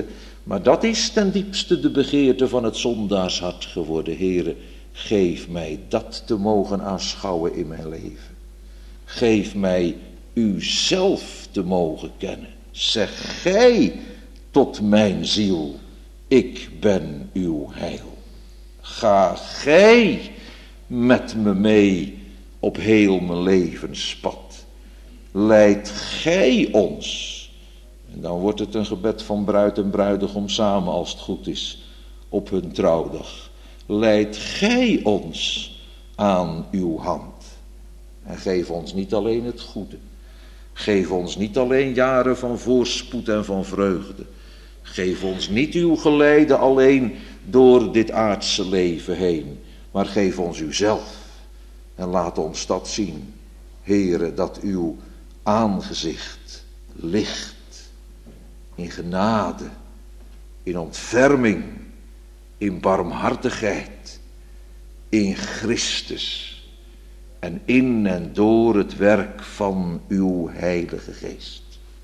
Maar dat is ten diepste de begeerte van het zondaarshart geworden. Heere, geef mij dat te mogen aanschouwen in mijn leven. Geef mij uzelf te mogen kennen. Zeg gij tot mijn ziel, ik ben uw heil. Ga gij met me mee op heel mijn levenspad. Leid gij ons. En dan wordt het een gebed van bruid en bruidegom samen, als het goed is, op hun trouwdag. Leid gij ons aan uw hand. En geef ons niet alleen het goede. Geef ons niet alleen jaren van voorspoed en van vreugde. Geef ons niet uw geleide alleen door dit aardse leven heen. Maar geef ons uzelf. En laat ons dat zien. Heere, dat uw aangezicht licht. In genade. In ontferming. In barmhartigheid. In Christus. En in en door het werk van uw Heilige Geest.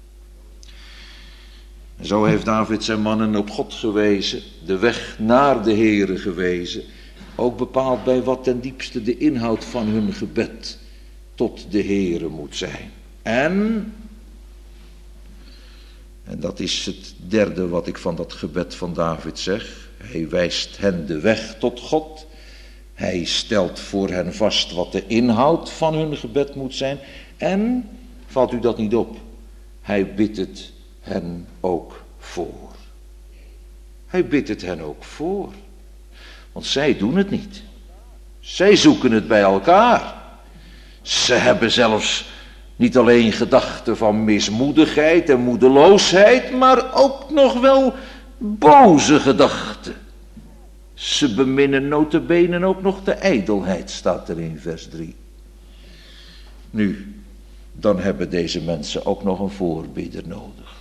En zo heeft David zijn mannen op God gewezen, de weg naar de Heere gewezen, ook bepaald bij wat ten diepste de inhoud van hun gebed tot de Heere moet zijn. En dat is het derde wat ik van dat gebed van David zeg, hij wijst hen de weg tot God. Hij stelt voor hen vast wat de inhoud van hun gebed moet zijn. En, valt u dat niet op, hij bidt het hen ook voor. Hij bidt het hen ook voor. Want zij doen het niet. Zij zoeken het bij elkaar. Ze hebben zelfs niet alleen gedachten van mismoedigheid en moedeloosheid, maar ook nog wel boze gedachten. Ze beminnen nota bene ook nog de ijdelheid, staat er in vers 3. Nu, dan hebben deze mensen ook nog een voorbidder nodig.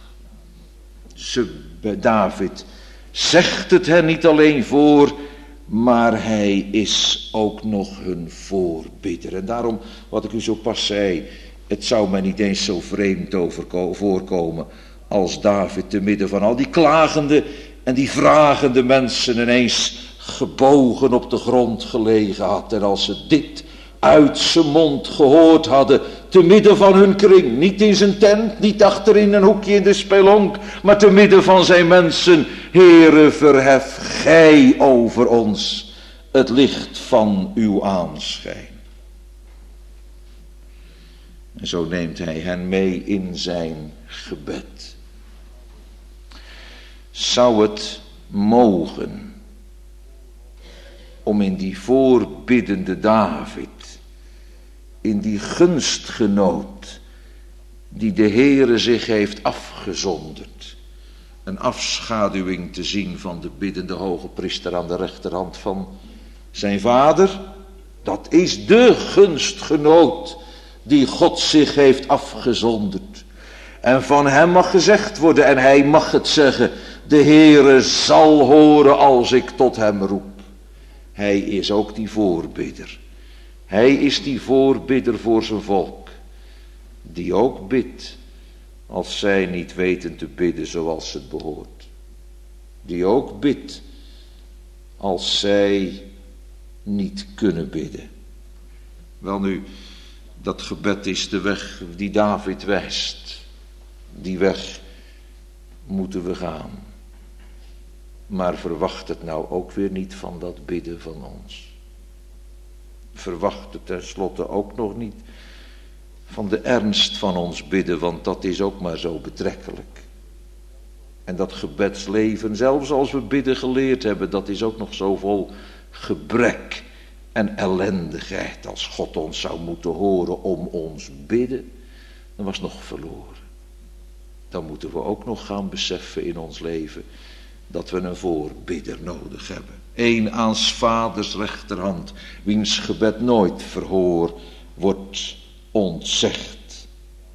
David zegt het hen niet alleen voor, maar hij is ook nog hun voorbidder. En daarom, wat ik u zo pas zei, het zou mij niet eens zo vreemd voorkomen als David te midden van al die klagende en die vragende mensen ineens gebogen op de grond gelegen had. En als ze dit uit zijn mond gehoord hadden, te midden van hun kring, niet in zijn tent, niet achter in een hoekje in de spelonk, maar te midden van zijn mensen. Heere, verhef gij over ons het licht van uw aanschijn. En zo neemt hij hen mee in zijn gebed. Zou het mogen om in die voorbiddende David, in die gunstgenoot die de Heere zich heeft afgezonderd, een afschaduwing te zien van de biddende hoge priester aan de rechterhand van zijn vader? Dat is de gunstgenoot die God zich heeft afgezonderd. En van hem mag gezegd worden, en hij mag het zeggen, de Heere zal horen als ik tot hem roep. Hij is ook die voorbidder. Hij is die voorbidder voor zijn volk, die ook bidt als zij niet weten te bidden zoals het behoort. Die ook bidt als zij niet kunnen bidden. Welnu, dat gebed is de weg die David wijst. Die weg moeten we gaan. Maar verwacht het nou ook weer niet van dat bidden van ons. Verwacht het tenslotte ook nog niet van de ernst van ons bidden, want dat is ook maar zo betrekkelijk. En dat gebedsleven, zelfs als we bidden geleerd hebben, dat is ook nog zo vol gebrek en ellendigheid. Als God ons zou moeten horen om ons bidden, dan was het nog verloren. Dan moeten we ook nog gaan beseffen in ons leven dat we een voorbidder nodig hebben. Eén aan 's vaders rechterhand, wiens gebed nooit verhoor wordt ontzegd.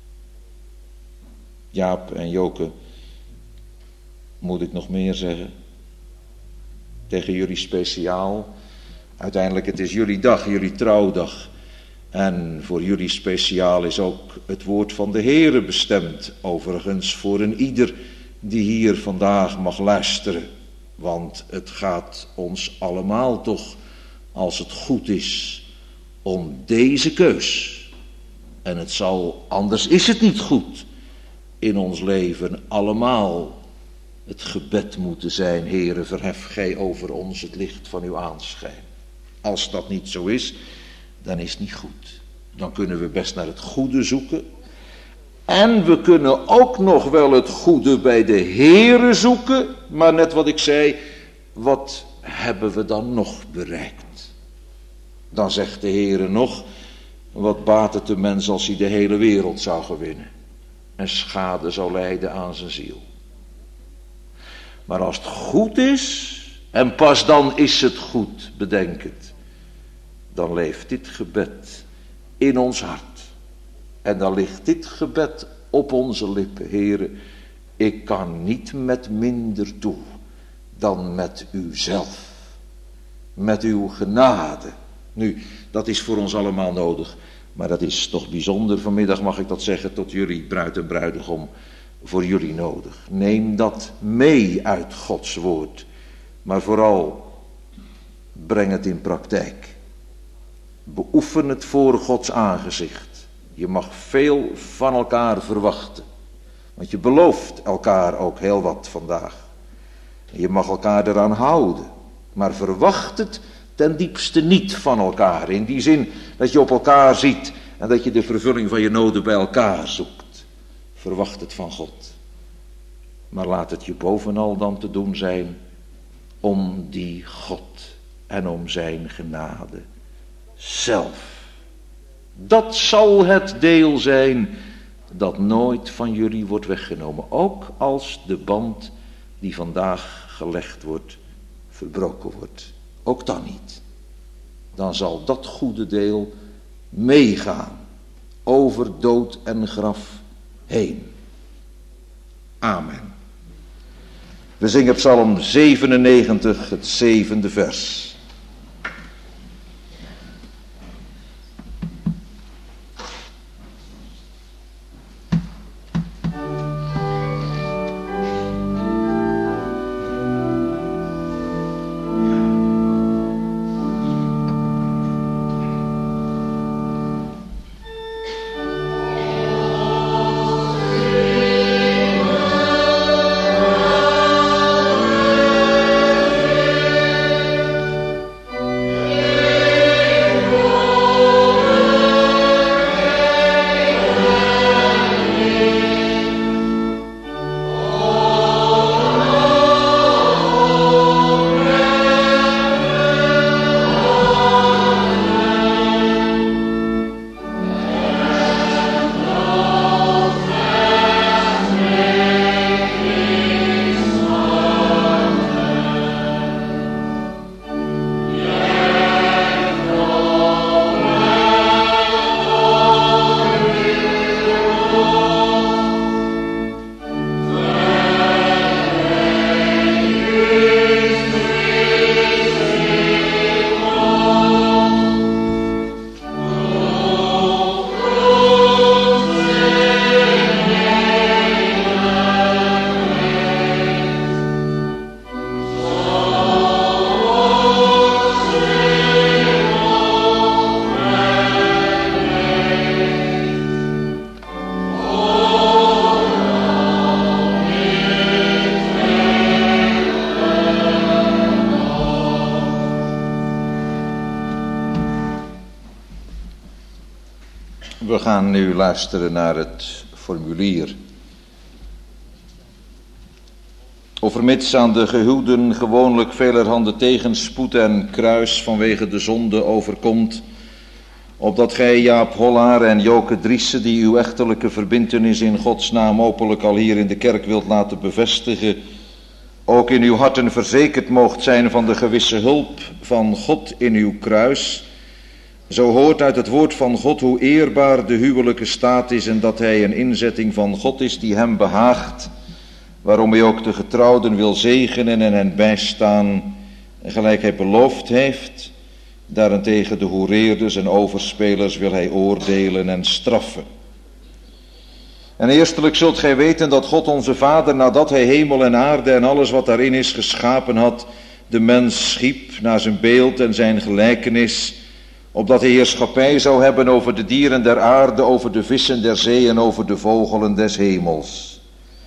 Jaap en Joke, moet ik nog meer zeggen? Tegen jullie speciaal. Uiteindelijk, het is jullie dag, jullie trouwdag. En voor jullie speciaal is ook het woord van de Heere bestemd. Overigens voor een ieder die hier vandaag mag luisteren. Want het gaat ons allemaal toch, als het goed is, om deze keus. En het zal, anders is het niet goed, in ons leven allemaal het gebed moeten zijn. Heere, verhef gij over ons het licht van uw aanschijn. Als dat niet zo is, dan is het niet goed. Dan kunnen we best naar het goede zoeken. En we kunnen ook nog wel het goede bij de Heere zoeken. Maar net wat ik zei, wat hebben we dan nog bereikt? Dan zegt de Heere nog, wat baat het de mens als hij de hele wereld zou gewinnen en schade zou lijden aan zijn ziel. Maar als het goed is, en pas dan is het goed, bedenk het, dan leeft dit gebed in ons hart. En dan ligt dit gebed op onze lippen. Heere, ik kan niet met minder toe dan met uzelf. Met uw genade. Nu, dat is voor ons allemaal nodig. Maar dat is toch bijzonder, vanmiddag mag ik dat zeggen, tot jullie bruid en bruidegom, voor jullie nodig. Neem dat mee uit Gods woord. Maar vooral, breng het in praktijk. Beoefen het voor Gods aangezicht. Je mag veel van elkaar verwachten. Want je belooft elkaar ook heel wat vandaag. En je mag elkaar eraan houden. Maar verwacht het ten diepste niet van elkaar. In die zin dat je op elkaar ziet en dat je de vervulling van je noden bij elkaar zoekt. Verwacht het van God. Maar laat het je bovenal dan te doen zijn om die God en om zijn genade zelf. Dat zal het deel zijn dat nooit van jullie wordt weggenomen. Ook als de band die vandaag gelegd wordt, verbroken wordt. Ook dan niet. Dan zal dat goede deel meegaan over dood en graf heen. Amen. We zingen Psalm 97, het 7e vers. We gaan nu luisteren naar het formulier. Overmits aan de gehuwden gewoonlijk velerhande tegenspoed en kruis vanwege de zonde overkomt, opdat gij, Jaap Hollaar en Joke Driessen, die uw echtelijke verbintenis in Gods naam openlijk al hier in de kerk wilt laten bevestigen, ook in uw harten verzekerd moogt zijn van de gewisse hulp van God in uw kruis. Zo hoort uit het woord van God hoe eerbaar de huwelijke staat is en dat hij een inzetting van God is die hem behaagt, waarom hij ook de getrouwden wil zegenen en hen bijstaan, gelijk hij beloofd heeft. Daarentegen de hoereerders en overspelers wil hij oordelen en straffen. En eerstelijk zult gij weten dat God onze Vader, nadat hij hemel en aarde en alles wat daarin is geschapen had, de mens schiep naar zijn beeld en zijn gelijkenis, opdat hij heerschappij zou hebben over de dieren der aarde, over de vissen der zee en over de vogelen des hemels.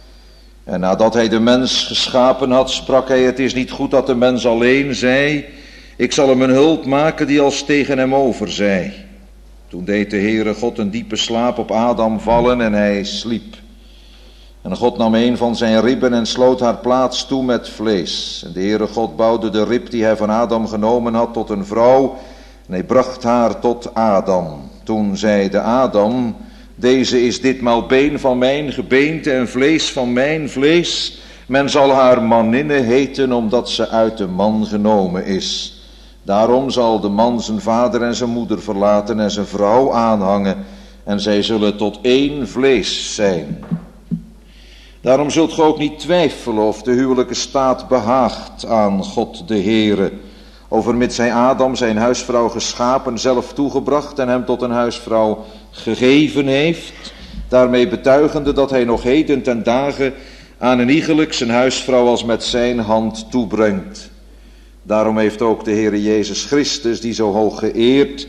En nadat hij de mens geschapen had, sprak hij: het is niet goed dat de mens alleen zij, ik zal hem een hulp maken die als tegen hem overzij. Toen deed de Heere God een diepe slaap op Adam vallen en hij sliep. En God nam een van zijn ribben en sloot haar plaats toe met vlees. En de Heere God bouwde de rib die hij van Adam genomen had tot een vrouw en hij bracht haar tot Adam. Toen zeide Adam: deze is ditmaal been van mijn gebeente en vlees van mijn vlees. Men zal haar manninne heten, omdat ze uit de man genomen is. Daarom zal de man zijn vader en zijn moeder verlaten en zijn vrouw aanhangen, en zij zullen tot één vlees zijn. Daarom zult ge ook niet twijfelen of de huwelijke staat behaagt aan God de Heere, overmits hij Adam zijn huisvrouw geschapen, zelf toegebracht en hem tot een huisvrouw gegeven heeft, daarmee betuigende dat hij nog heden ten dagen aan een iegelijk zijn huisvrouw als met zijn hand toebrengt. Daarom heeft ook de Heere Jezus Christus, die zo hoog geëerd,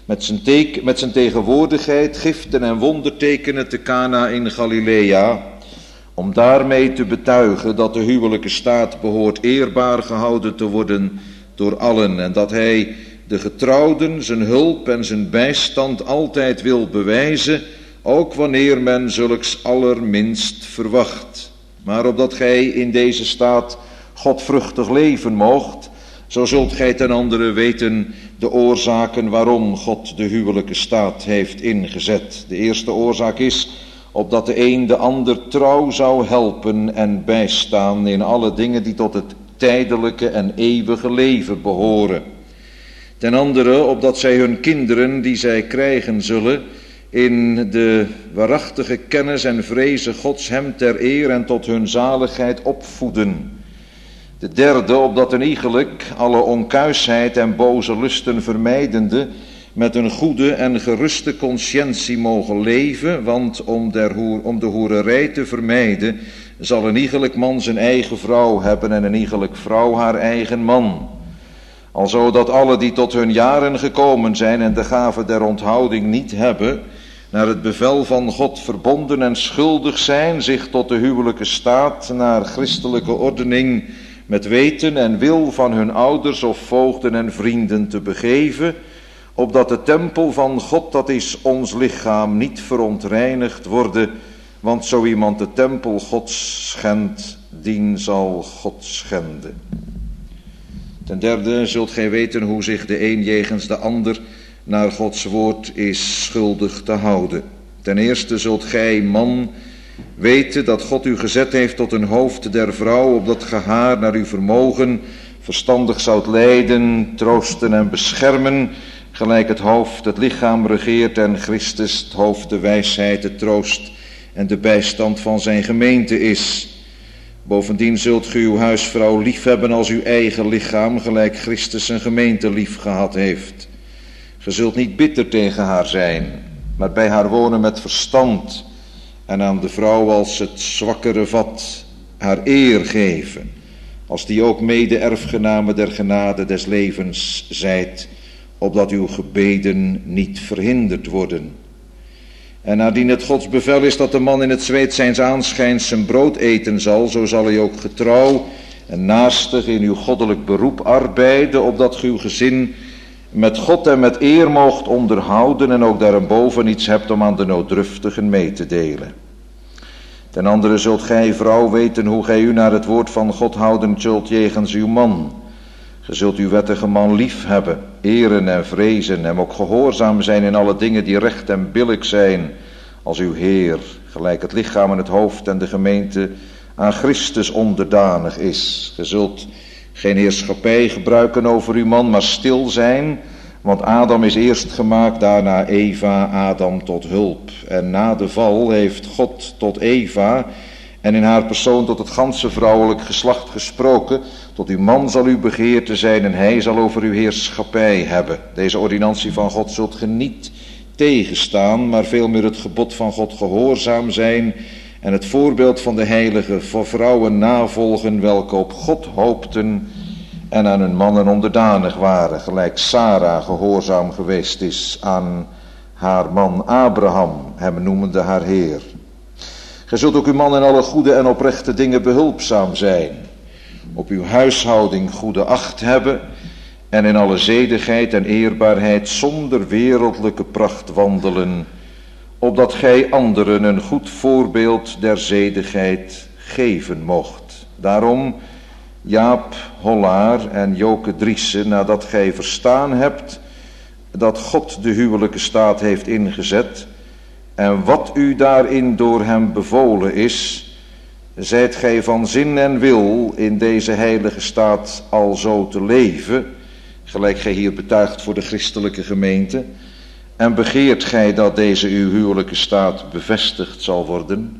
met zijn tegenwoordigheid giften en wondertekenen te Cana in Galilea, om daarmee te betuigen dat de huwelijke staat behoort eerbaar gehouden te worden door allen, en dat hij de getrouwden zijn hulp en zijn bijstand altijd wil bewijzen, ook wanneer men zulks allerminst verwacht. Maar opdat gij in deze staat godvruchtig leven moogt, zo zult gij ten andere weten de oorzaken waarom God de huwelijke staat heeft ingezet. De eerste oorzaak is opdat de een de ander trouw zou helpen en bijstaan in alle dingen die tot het tijdelijke en eeuwige leven behoren. Ten andere opdat zij hun kinderen die zij krijgen zullen in de waarachtige kennis en vrezen Gods hem ter eer en tot hun zaligheid opvoeden. De derde, opdat een iegelijk alle onkuisheid en boze lusten vermijdende met een goede en geruste conscientie mogen leven, want om de hoererij te vermijden zal een iegelijk man zijn eigen vrouw hebben en een iegelijk vrouw haar eigen man. Alzo dat alle die tot hun jaren gekomen zijn en de gave der onthouding niet hebben, naar het bevel van God verbonden en schuldig zijn, zich tot de huwelijke staat naar christelijke ordening met weten en wil van hun ouders of voogden en vrienden te begeven, opdat de tempel van God, dat is ons lichaam, niet verontreinigd worden, want zo iemand de tempel Gods schendt, dien zal God schenden. Ten derde zult gij weten hoe zich de een jegens de ander naar Gods woord is schuldig te houden. Ten eerste zult gij, man, weten dat God u gezet heeft tot een hoofd der vrouw, opdat ge haar naar uw vermogen verstandig zoudt leiden, troosten en beschermen, gelijk het hoofd het lichaam regeert en Christus het hoofd de wijsheid, de troost en de bijstand van zijn gemeente is. Bovendien zult ge uw huisvrouw lief hebben als uw eigen lichaam, gelijk Christus zijn gemeente lief gehad heeft. Ge zult niet bitter tegen haar zijn, maar bij haar wonen met verstand, en aan de vrouw als het zwakkere vat haar eer geven, als die ook mede erfgename der genade des levens zijt, opdat uw gebeden niet verhinderd worden. En naardien het Gods bevel is dat de man in het zweet zijns aanschijns zijn brood eten zal, zo zal hij ook getrouw en naastig in uw goddelijk beroep arbeiden, opdat ge uw gezin met God en met eer moogt onderhouden en ook daarboven iets hebt om aan de nooddruftigen mee te delen. Ten andere zult gij, vrouw, weten hoe gij u naar het woord van God houden zult jegens uw man. Ge zult uw wettige man lief hebben, eren en vrezen, hem ook gehoorzaam zijn in alle dingen die recht en billijk zijn, als uw Heer, gelijk het lichaam en het hoofd en de gemeente aan Christus onderdanig is. Ge zult geen heerschappij gebruiken over uw man, maar stil zijn, want Adam is eerst gemaakt, daarna Eva, Adam tot hulp. En na de val heeft God tot Eva en in haar persoon tot het ganse vrouwelijk geslacht gesproken: tot uw man zal uw begeerte zijn en hij zal over uw heerschappij hebben. Deze ordinantie van God zult ge niet tegenstaan, maar veel meer het gebod van God gehoorzaam zijn en het voorbeeld van de heilige vrouwen navolgen, welke op God hoopten en aan hun mannen onderdanig waren, gelijk Sara gehoorzaam geweest is aan haar man Abraham, hem noemende haar Heer. Gij zult ook uw man in alle goede en oprechte dingen behulpzaam zijn, op uw huishouding goede acht hebben en in alle zedigheid en eerbaarheid zonder wereldlijke pracht wandelen, opdat gij anderen een goed voorbeeld der zedigheid geven mocht. Daarom, Jaap Hollaar en Joke Driessen, nadat gij verstaan hebt dat God de huwelijke staat heeft ingezet en wat u daarin door hem bevolen is, zijt gij van zin en wil in deze heilige staat al zo te leven, gelijk gij hier betuigt voor de christelijke gemeente, en begeert gij dat deze uw huwelijke staat bevestigd zal worden?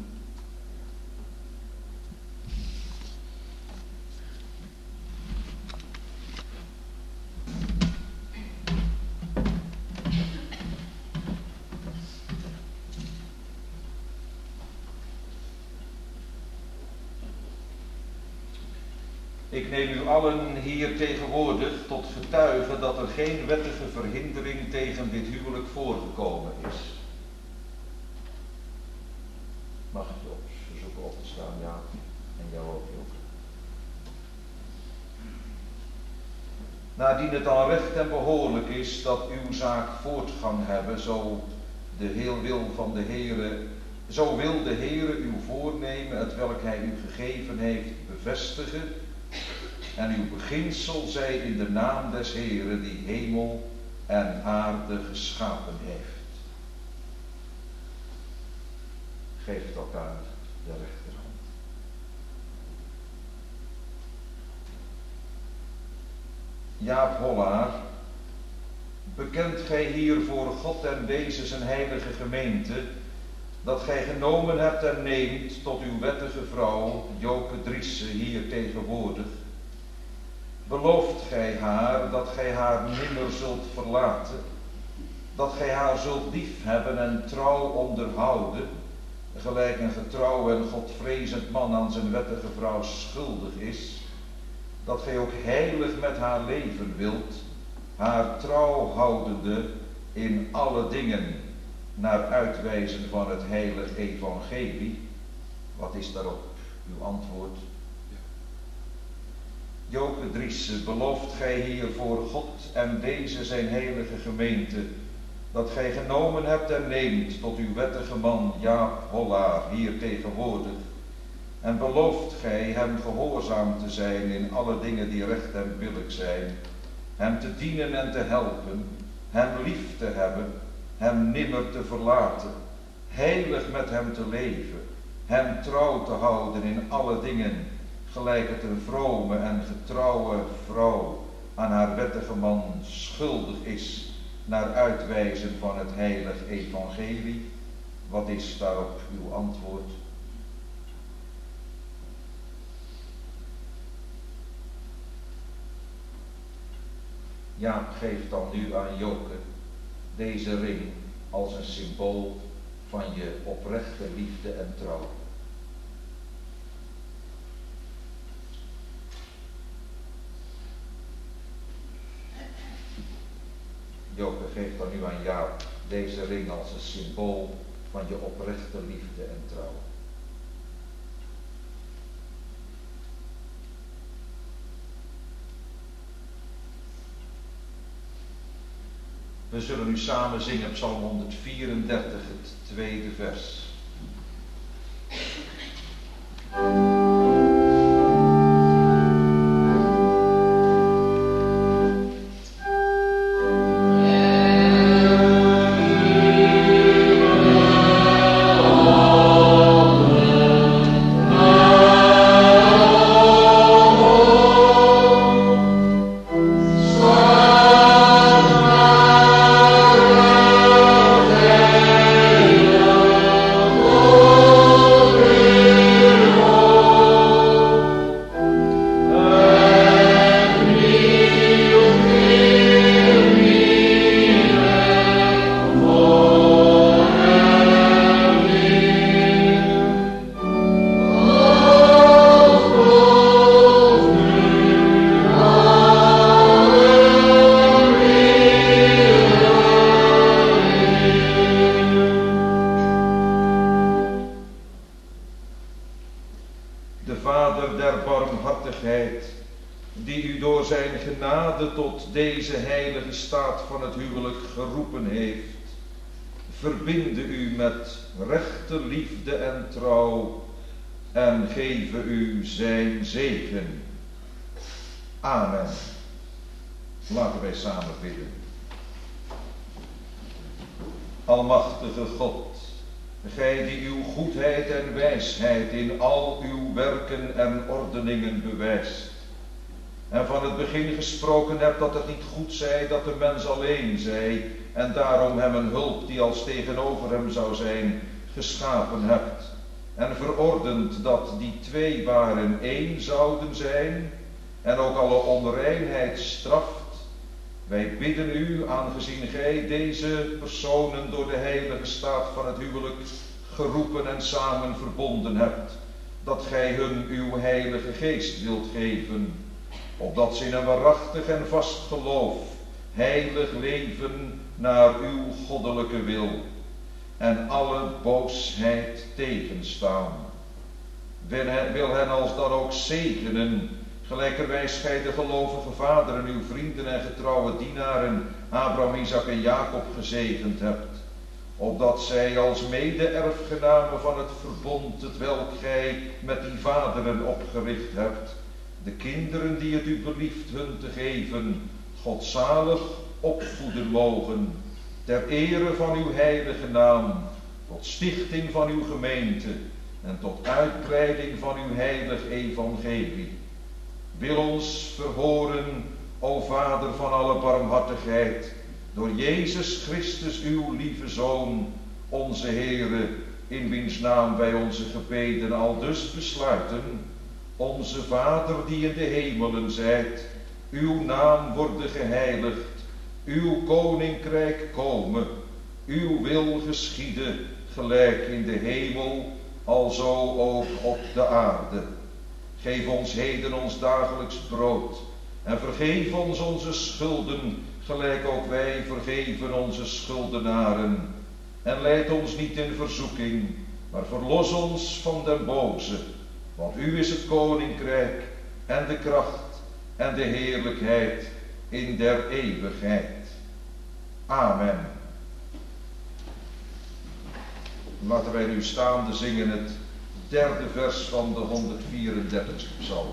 Ik neem u allen hier tegenwoordig tot getuige dat er geen wettige verhindering tegen dit huwelijk voorgekomen is. Mag ik je op verzoeken op te staan, ja, en jou ook, Joke. Nadien het dan recht en behoorlijk is dat uw zaak voortgang hebben, zo wil de Heere uw voornemen, hetwelk hij u gegeven heeft, bevestigen. En uw beginsel zij in de naam des Heeren die hemel en aarde geschapen heeft. Geeft elkaar de rechterhand. Jaap Hollaar, bekent gij hier voor God en deze zijn heilige gemeente, dat gij genomen hebt en neemt tot uw wettige vrouw, Joke Driessen, hier tegenwoordig, belooft gij haar dat gij haar nimmer zult verlaten, dat gij haar zult liefhebben en trouw onderhouden, gelijk een getrouw en godvrezend man aan zijn wettige vrouw schuldig is, dat gij ook heilig met haar leven wilt, haar trouw houdende in alle dingen, naar uitwijzen van het heilig evangelie. Wat is daarop uw antwoord? Joke Driessen, belooft gij hier voor God en deze zijn heilige gemeente, dat gij genomen hebt en neemt tot uw wettige man Jaap Hollaar hier tegenwoordig, en belooft gij hem gehoorzaam te zijn in alle dingen die recht en billijk zijn, hem te dienen en te helpen, hem lief te hebben, hem nimmer te verlaten, heilig met hem te leven, hem trouw te houden in alle dingen, gelijk het een vrome en getrouwe vrouw aan haar wettige man schuldig is, naar uitwijzen van het heilig evangelie? Wat is daarop uw antwoord? Jaap geeft dan nu aan Joke deze ring als een symbool van je oprechte liefde en trouw. Joke geeft dan nu aan Jaap deze ring als een symbool van je oprechte liefde en trouw. We zullen nu samen zingen Psalm 134, het tweede vers. de Vader der barmhartigheid, die u door zijn genade tot deze heilige staat van het huwelijk geroepen heeft, verbinde u met rechte liefde en trouw en geven u zijn zegen. Amen. Laten wij samen bidden. Almachtige God, gij die uw goedheid en wijsheid in al uw werken en ordeningen bewijst, en van het begin gesproken hebt dat het niet goed zij dat de mens alleen zij, en daarom hem een hulp die als tegenover hem zou zijn, geschapen hebt, en verordend dat die twee waren één zouden zijn, en ook alle onreinheid straft. Wij bidden u, aangezien gij deze personen door de heilige staat van het huwelijk geroepen en samen verbonden hebt, dat gij hun uw heilige geest wilt geven, opdat ze in een waarachtig en vast geloof heilig leven naar uw goddelijke wil en alle boosheid tegenstaan. Wil hen alsdan ook zegenen, gelijkerwijs gij de gelovige vaderen, uw vrienden en getrouwe dienaren, Abraham, Isaac en Jacob gezegend hebt, opdat zij als mede-erfgenamen van het verbond, hetwelk gij met die vaderen opgericht hebt, de kinderen die het u belieft hun te geven, godzalig opvoeden mogen, ter ere van uw heilige naam, tot stichting van uw gemeente en tot uitbreiding van uw heilig evangelie. Wil ons verhoren, o Vader van alle barmhartigheid, door Jezus Christus, uw lieve Zoon, onze Heere, in wiens naam wij onze gebeden aldus besluiten. Onze Vader die in de hemelen zijt, uw naam worden geheiligd, uw koninkrijk komen, uw wil geschieden, gelijk in de hemel, alzo ook op de aarde. Geef ons heden ons dagelijks brood en vergeef ons onze schulden, gelijk ook wij vergeven onze schuldenaren. En leid ons niet in verzoeking, maar verlos ons van den boze. Want u is het koninkrijk en de kracht en de heerlijkheid in der eeuwigheid. Amen. Laten wij nu staande zingen het derde vers van de 134e psalm.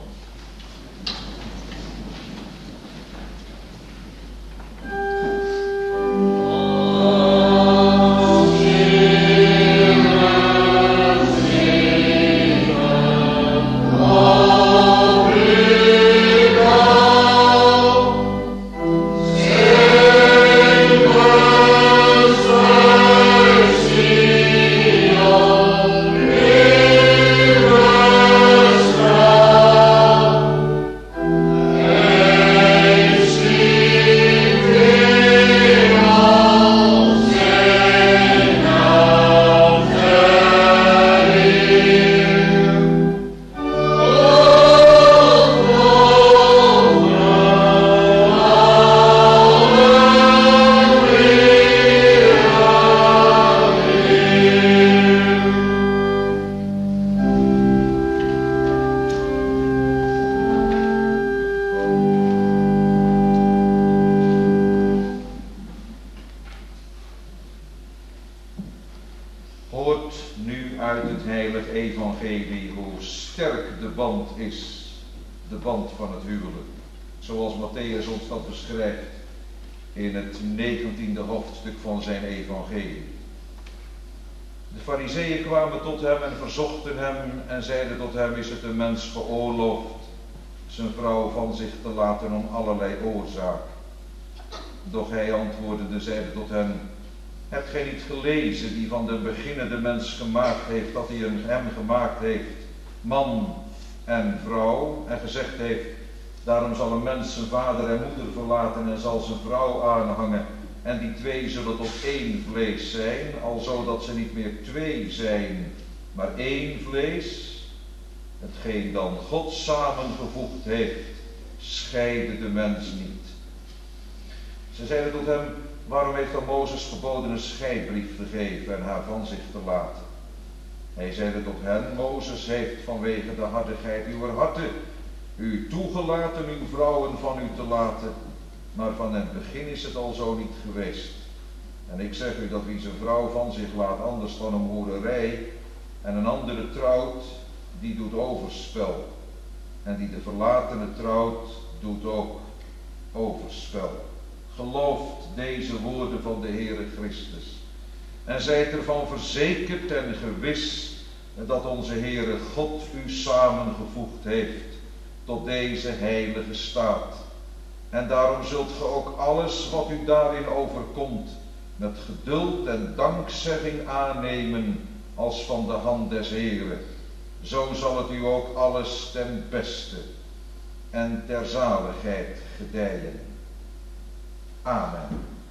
In het 19e hoofdstuk van zijn evangelie. De Farizeeën kwamen tot hem en verzochten hem en zeiden tot hem: is het een mens geoorloofd zijn vrouw van zich te laten om allerlei oorzaak? Doch hij antwoordde, zeide tot hen: hebt gij niet gelezen die van den beginne de mens gemaakt heeft, dat hij hem gemaakt heeft, man en vrouw, en gezegd heeft: daarom zal een mens zijn vader en moeder verlaten en zal zijn vrouw aanhangen, en die twee zullen tot één vlees zijn, alzo dat ze niet meer twee zijn, maar één vlees. Hetgeen dan God samengevoegd heeft, scheide de mens niet. Ze zeiden tot hem: waarom heeft dan Mozes geboden een scheidbrief te geven en haar van zich te laten? Hij zeide tot hen, Mozes heeft vanwege de hardigheid uw harten u toegelaten uw vrouwen van u te laten, maar van het begin is het al zo niet geweest. En ik zeg u dat wie zijn vrouw van zich laat anders dan om hoererij en een andere trouwt, die doet overspel. En die de verlatene trouwt, doet ook overspel. Gelooft deze woorden van de Heere Christus. En zijt ervan verzekerd en gewis dat onze Heere God u samengevoegd heeft tot deze heilige staat. En daarom zult ge ook alles wat u daarin overkomt met geduld en dankzegging aannemen als van de hand des Heeren. Zo zal het u ook alles ten beste en ter zaligheid gedijen. Amen.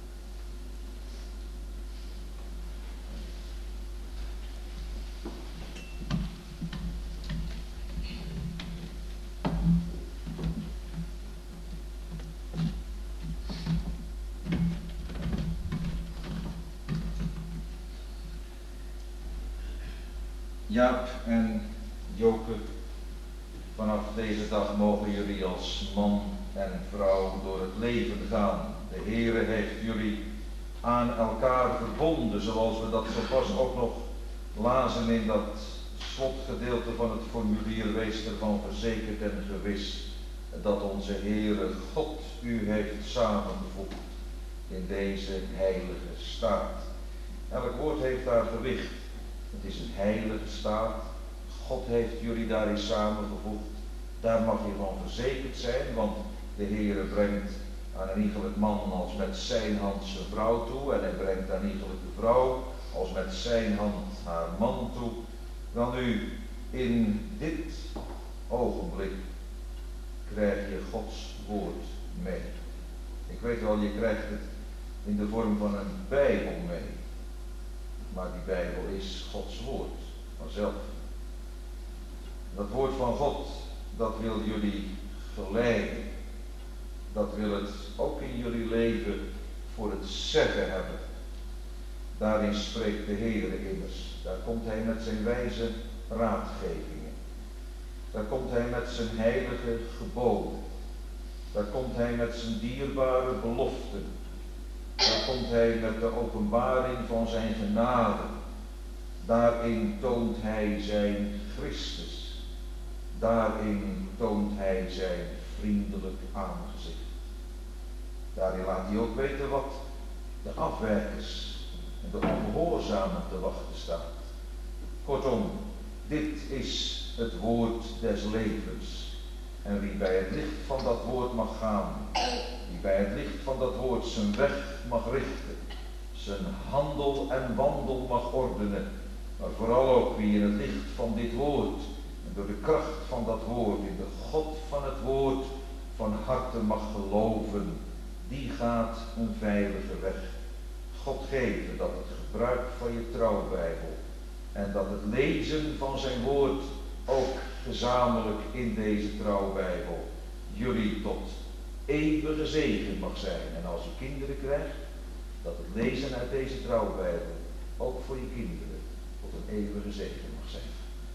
Jaap en Joke, vanaf deze dag mogen jullie als man en vrouw door het leven gaan. De Heere heeft jullie aan elkaar verbonden, zoals we dat zo pas ook nog lazen in dat slotgedeelte van het formulier. Wees ervan verzekerd en gewis dat onze Heere God u heeft samengevoegd in deze heilige staat. Elk woord heeft daar gewicht. Het is een heilige staat. God heeft jullie daarin samengevoegd. Daar mag je van verzekerd zijn, want de Heere brengt aan een iegelijk man als met zijn hand zijn vrouw toe. En hij brengt aan iegelijke vrouw als met zijn hand haar man toe. Dan nu, in dit ogenblik krijg je Gods woord mee. Ik weet wel, je krijgt het in de vorm van een Bijbel mee. Maar die Bijbel is Gods woord, vanzelf. Dat woord van God, dat wil jullie geleiden. Dat wil het ook in jullie leven voor het zeggen hebben. Daarin spreekt de Heere immers. Daar komt hij met zijn wijze raadgevingen. Daar komt hij met zijn heilige geboden. Daar komt hij met zijn dierbare beloften. Daar komt hij met de openbaring van zijn genade. Daarin toont hij zijn Christus. Daarin toont hij zijn vriendelijk aangezicht. Daarin laat hij ook weten wat de afwijkers en de ongehoorzamen te wachten staat. Kortom, dit is het woord des levens. En wie bij het licht van dat woord mag gaan, die bij het licht van dat woord zijn weg mag richten, zijn handel en wandel mag ordenen, maar vooral ook wie in het licht van dit woord en door de kracht van dat woord, in de God van het woord, van harte mag geloven, die gaat een veilige weg. God geven dat het gebruik van je trouwbijbel en dat het lezen van zijn woord ook gezamenlijk in deze trouwbijbel jullie tot eeuwige zegen mag zijn. En als je kinderen krijgt, dat het lezen uit deze trouwbijbel ook voor je kinderen tot een eeuwige zegen mag zijn.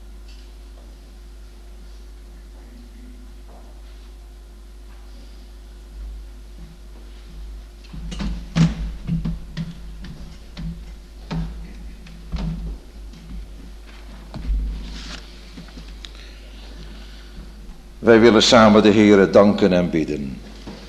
Wij willen samen de Heere danken en bidden.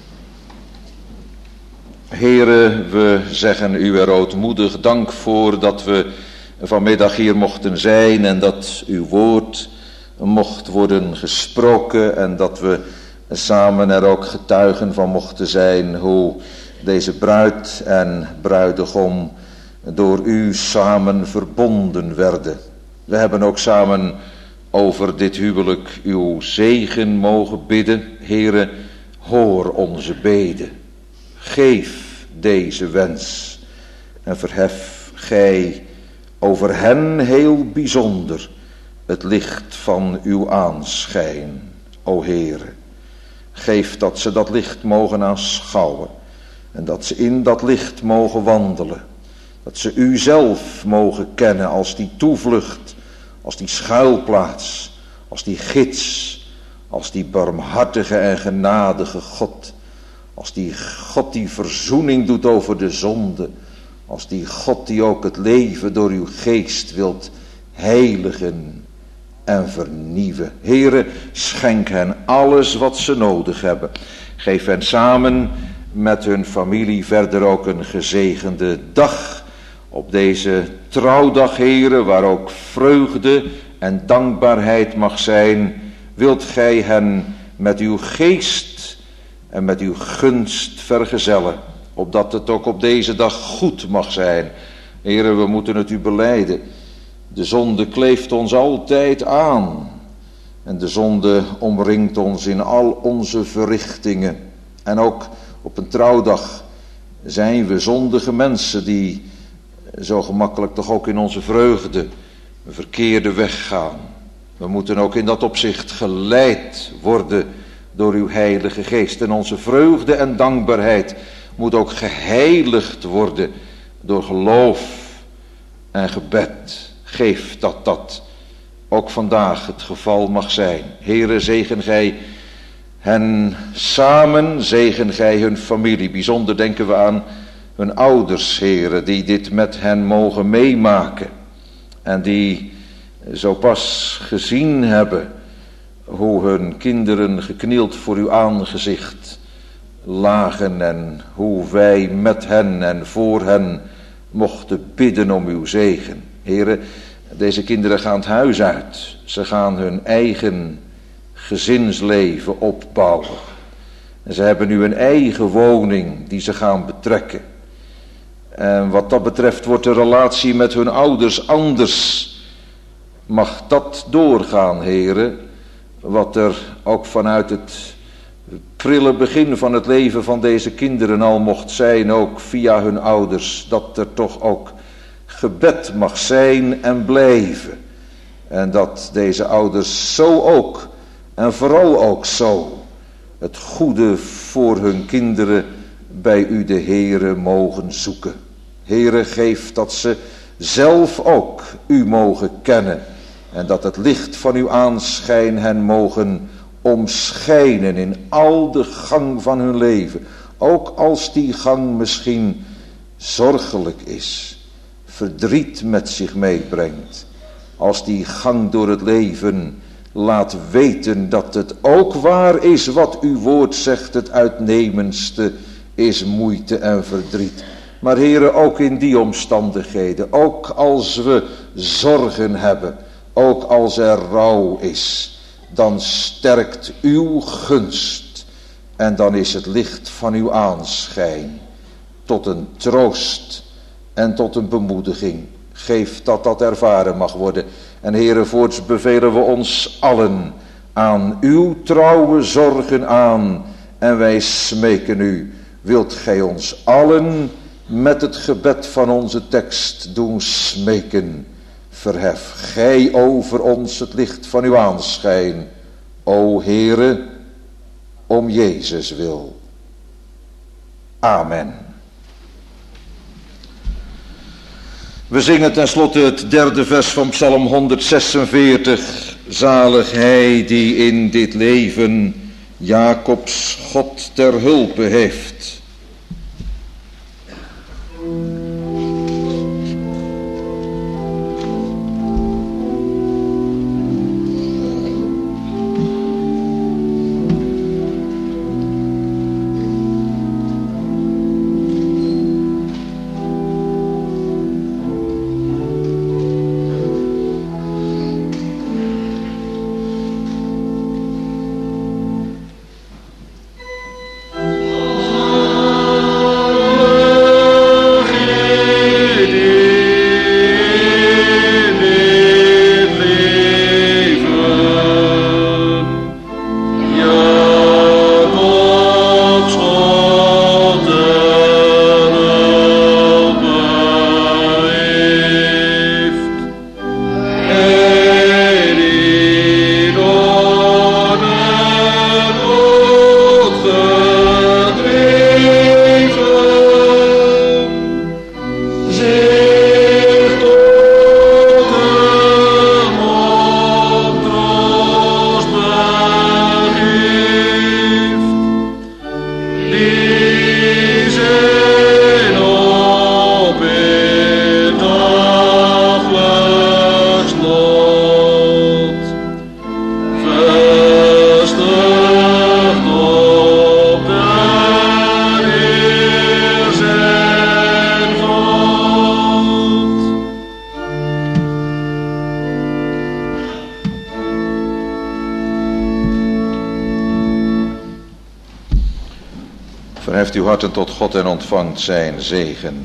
Heere, we zeggen u er ootmoedig dank voor dat we vanmiddag hier mochten zijn en dat uw woord mocht worden gesproken en dat we samen er ook getuigen van mochten zijn hoe deze bruid en bruidegom door u samen verbonden werden. We hebben ook samen over dit huwelijk uw zegen mogen bidden. Heere, hoor onze bede. Geef deze wens en verhef gij over hen heel bijzonder het licht van uw aanschijn, o Heere. Geef dat ze dat licht mogen aanschouwen en dat ze in dat licht mogen wandelen. Dat ze u zelf mogen kennen als die toevlucht, als die schuilplaats, als die gids, als die barmhartige en genadige God, als die God die verzoening doet over de zonde, als die God die ook het leven door uw geest wilt heiligen en vernieuwen. Heere, schenk hen alles wat ze nodig hebben. Geef hen samen met hun familie verder ook een gezegende dag. Op deze trouwdag, Heere, waar ook vreugde en dankbaarheid mag zijn, wilt gij hen met uw geest en met uw gunst vergezellen, opdat het ook op deze dag goed mag zijn. Heere, we moeten het u belijden. De zonde kleeft ons altijd aan. En de zonde omringt ons in al onze verrichtingen. En ook op een trouwdag zijn we zondige mensen die zo gemakkelijk toch ook in onze vreugde een verkeerde weg gaan. We moeten ook in dat opzicht geleid worden door uw Heilige Geest. En onze vreugde en dankbaarheid moet ook geheiligd worden door geloof en gebed. Geef dat dat ook vandaag het geval mag zijn. Heere, zegen gij hen samen, zegen gij hun familie. Bijzonder denken we aan hun ouders, Heere, die dit met hen mogen meemaken. En die zo pas gezien hebben hoe hun kinderen geknield voor uw aangezicht lagen en hoe wij met hen en voor hen mochten bidden om uw zegen. Heere, deze kinderen gaan het huis uit. Ze gaan hun eigen gezinsleven opbouwen. En ze hebben nu een eigen woning die ze gaan betrekken. En wat dat betreft wordt de relatie met hun ouders anders. Mag dat doorgaan, Heere, wat er ook vanuit het prille begin van het leven van deze kinderen al mocht zijn, ook via hun ouders, dat er toch ook gebed mag zijn en blijven. En dat deze ouders zo ook, en vooral ook zo, het goede voor hun kinderen bij u de Heere mogen zoeken. Heere, geef dat ze zelf ook u mogen kennen en dat het licht van uw aanschijn hen mogen omschijnen in al de gang van hun leven. Ook als die gang misschien zorgelijk is, verdriet met zich meebrengt. Als die gang door het leven laat weten dat het ook waar is wat uw woord zegt, het uitnemendste is moeite en verdriet. Maar Heere, ook in die omstandigheden, ook als we zorgen hebben, ook als er rouw is, dan sterkt uw gunst en dan is het licht van uw aanschijn tot een troost en tot een bemoediging. Geef dat dat ervaren mag worden. En Heere, voorts bevelen we ons allen aan uw trouwe zorgen aan. En wij smeken u, wilt gij ons allen met het gebed van onze tekst doen smeken. Verhef gij over ons het licht van uw aanschijn, o Heere, om Jezus wil. Amen. We zingen tenslotte het derde vers van Psalm 146. Zalig hij die in dit leven Jacobs God ter hulpe heeft. Verheft uw harten tot God en ontvangt zijn zegen.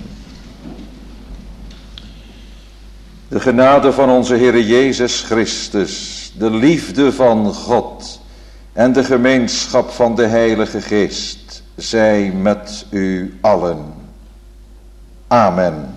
De genade van onze Heere Jezus Christus, de liefde van God en de gemeenschap van de Heilige Geest zij met u allen. Amen.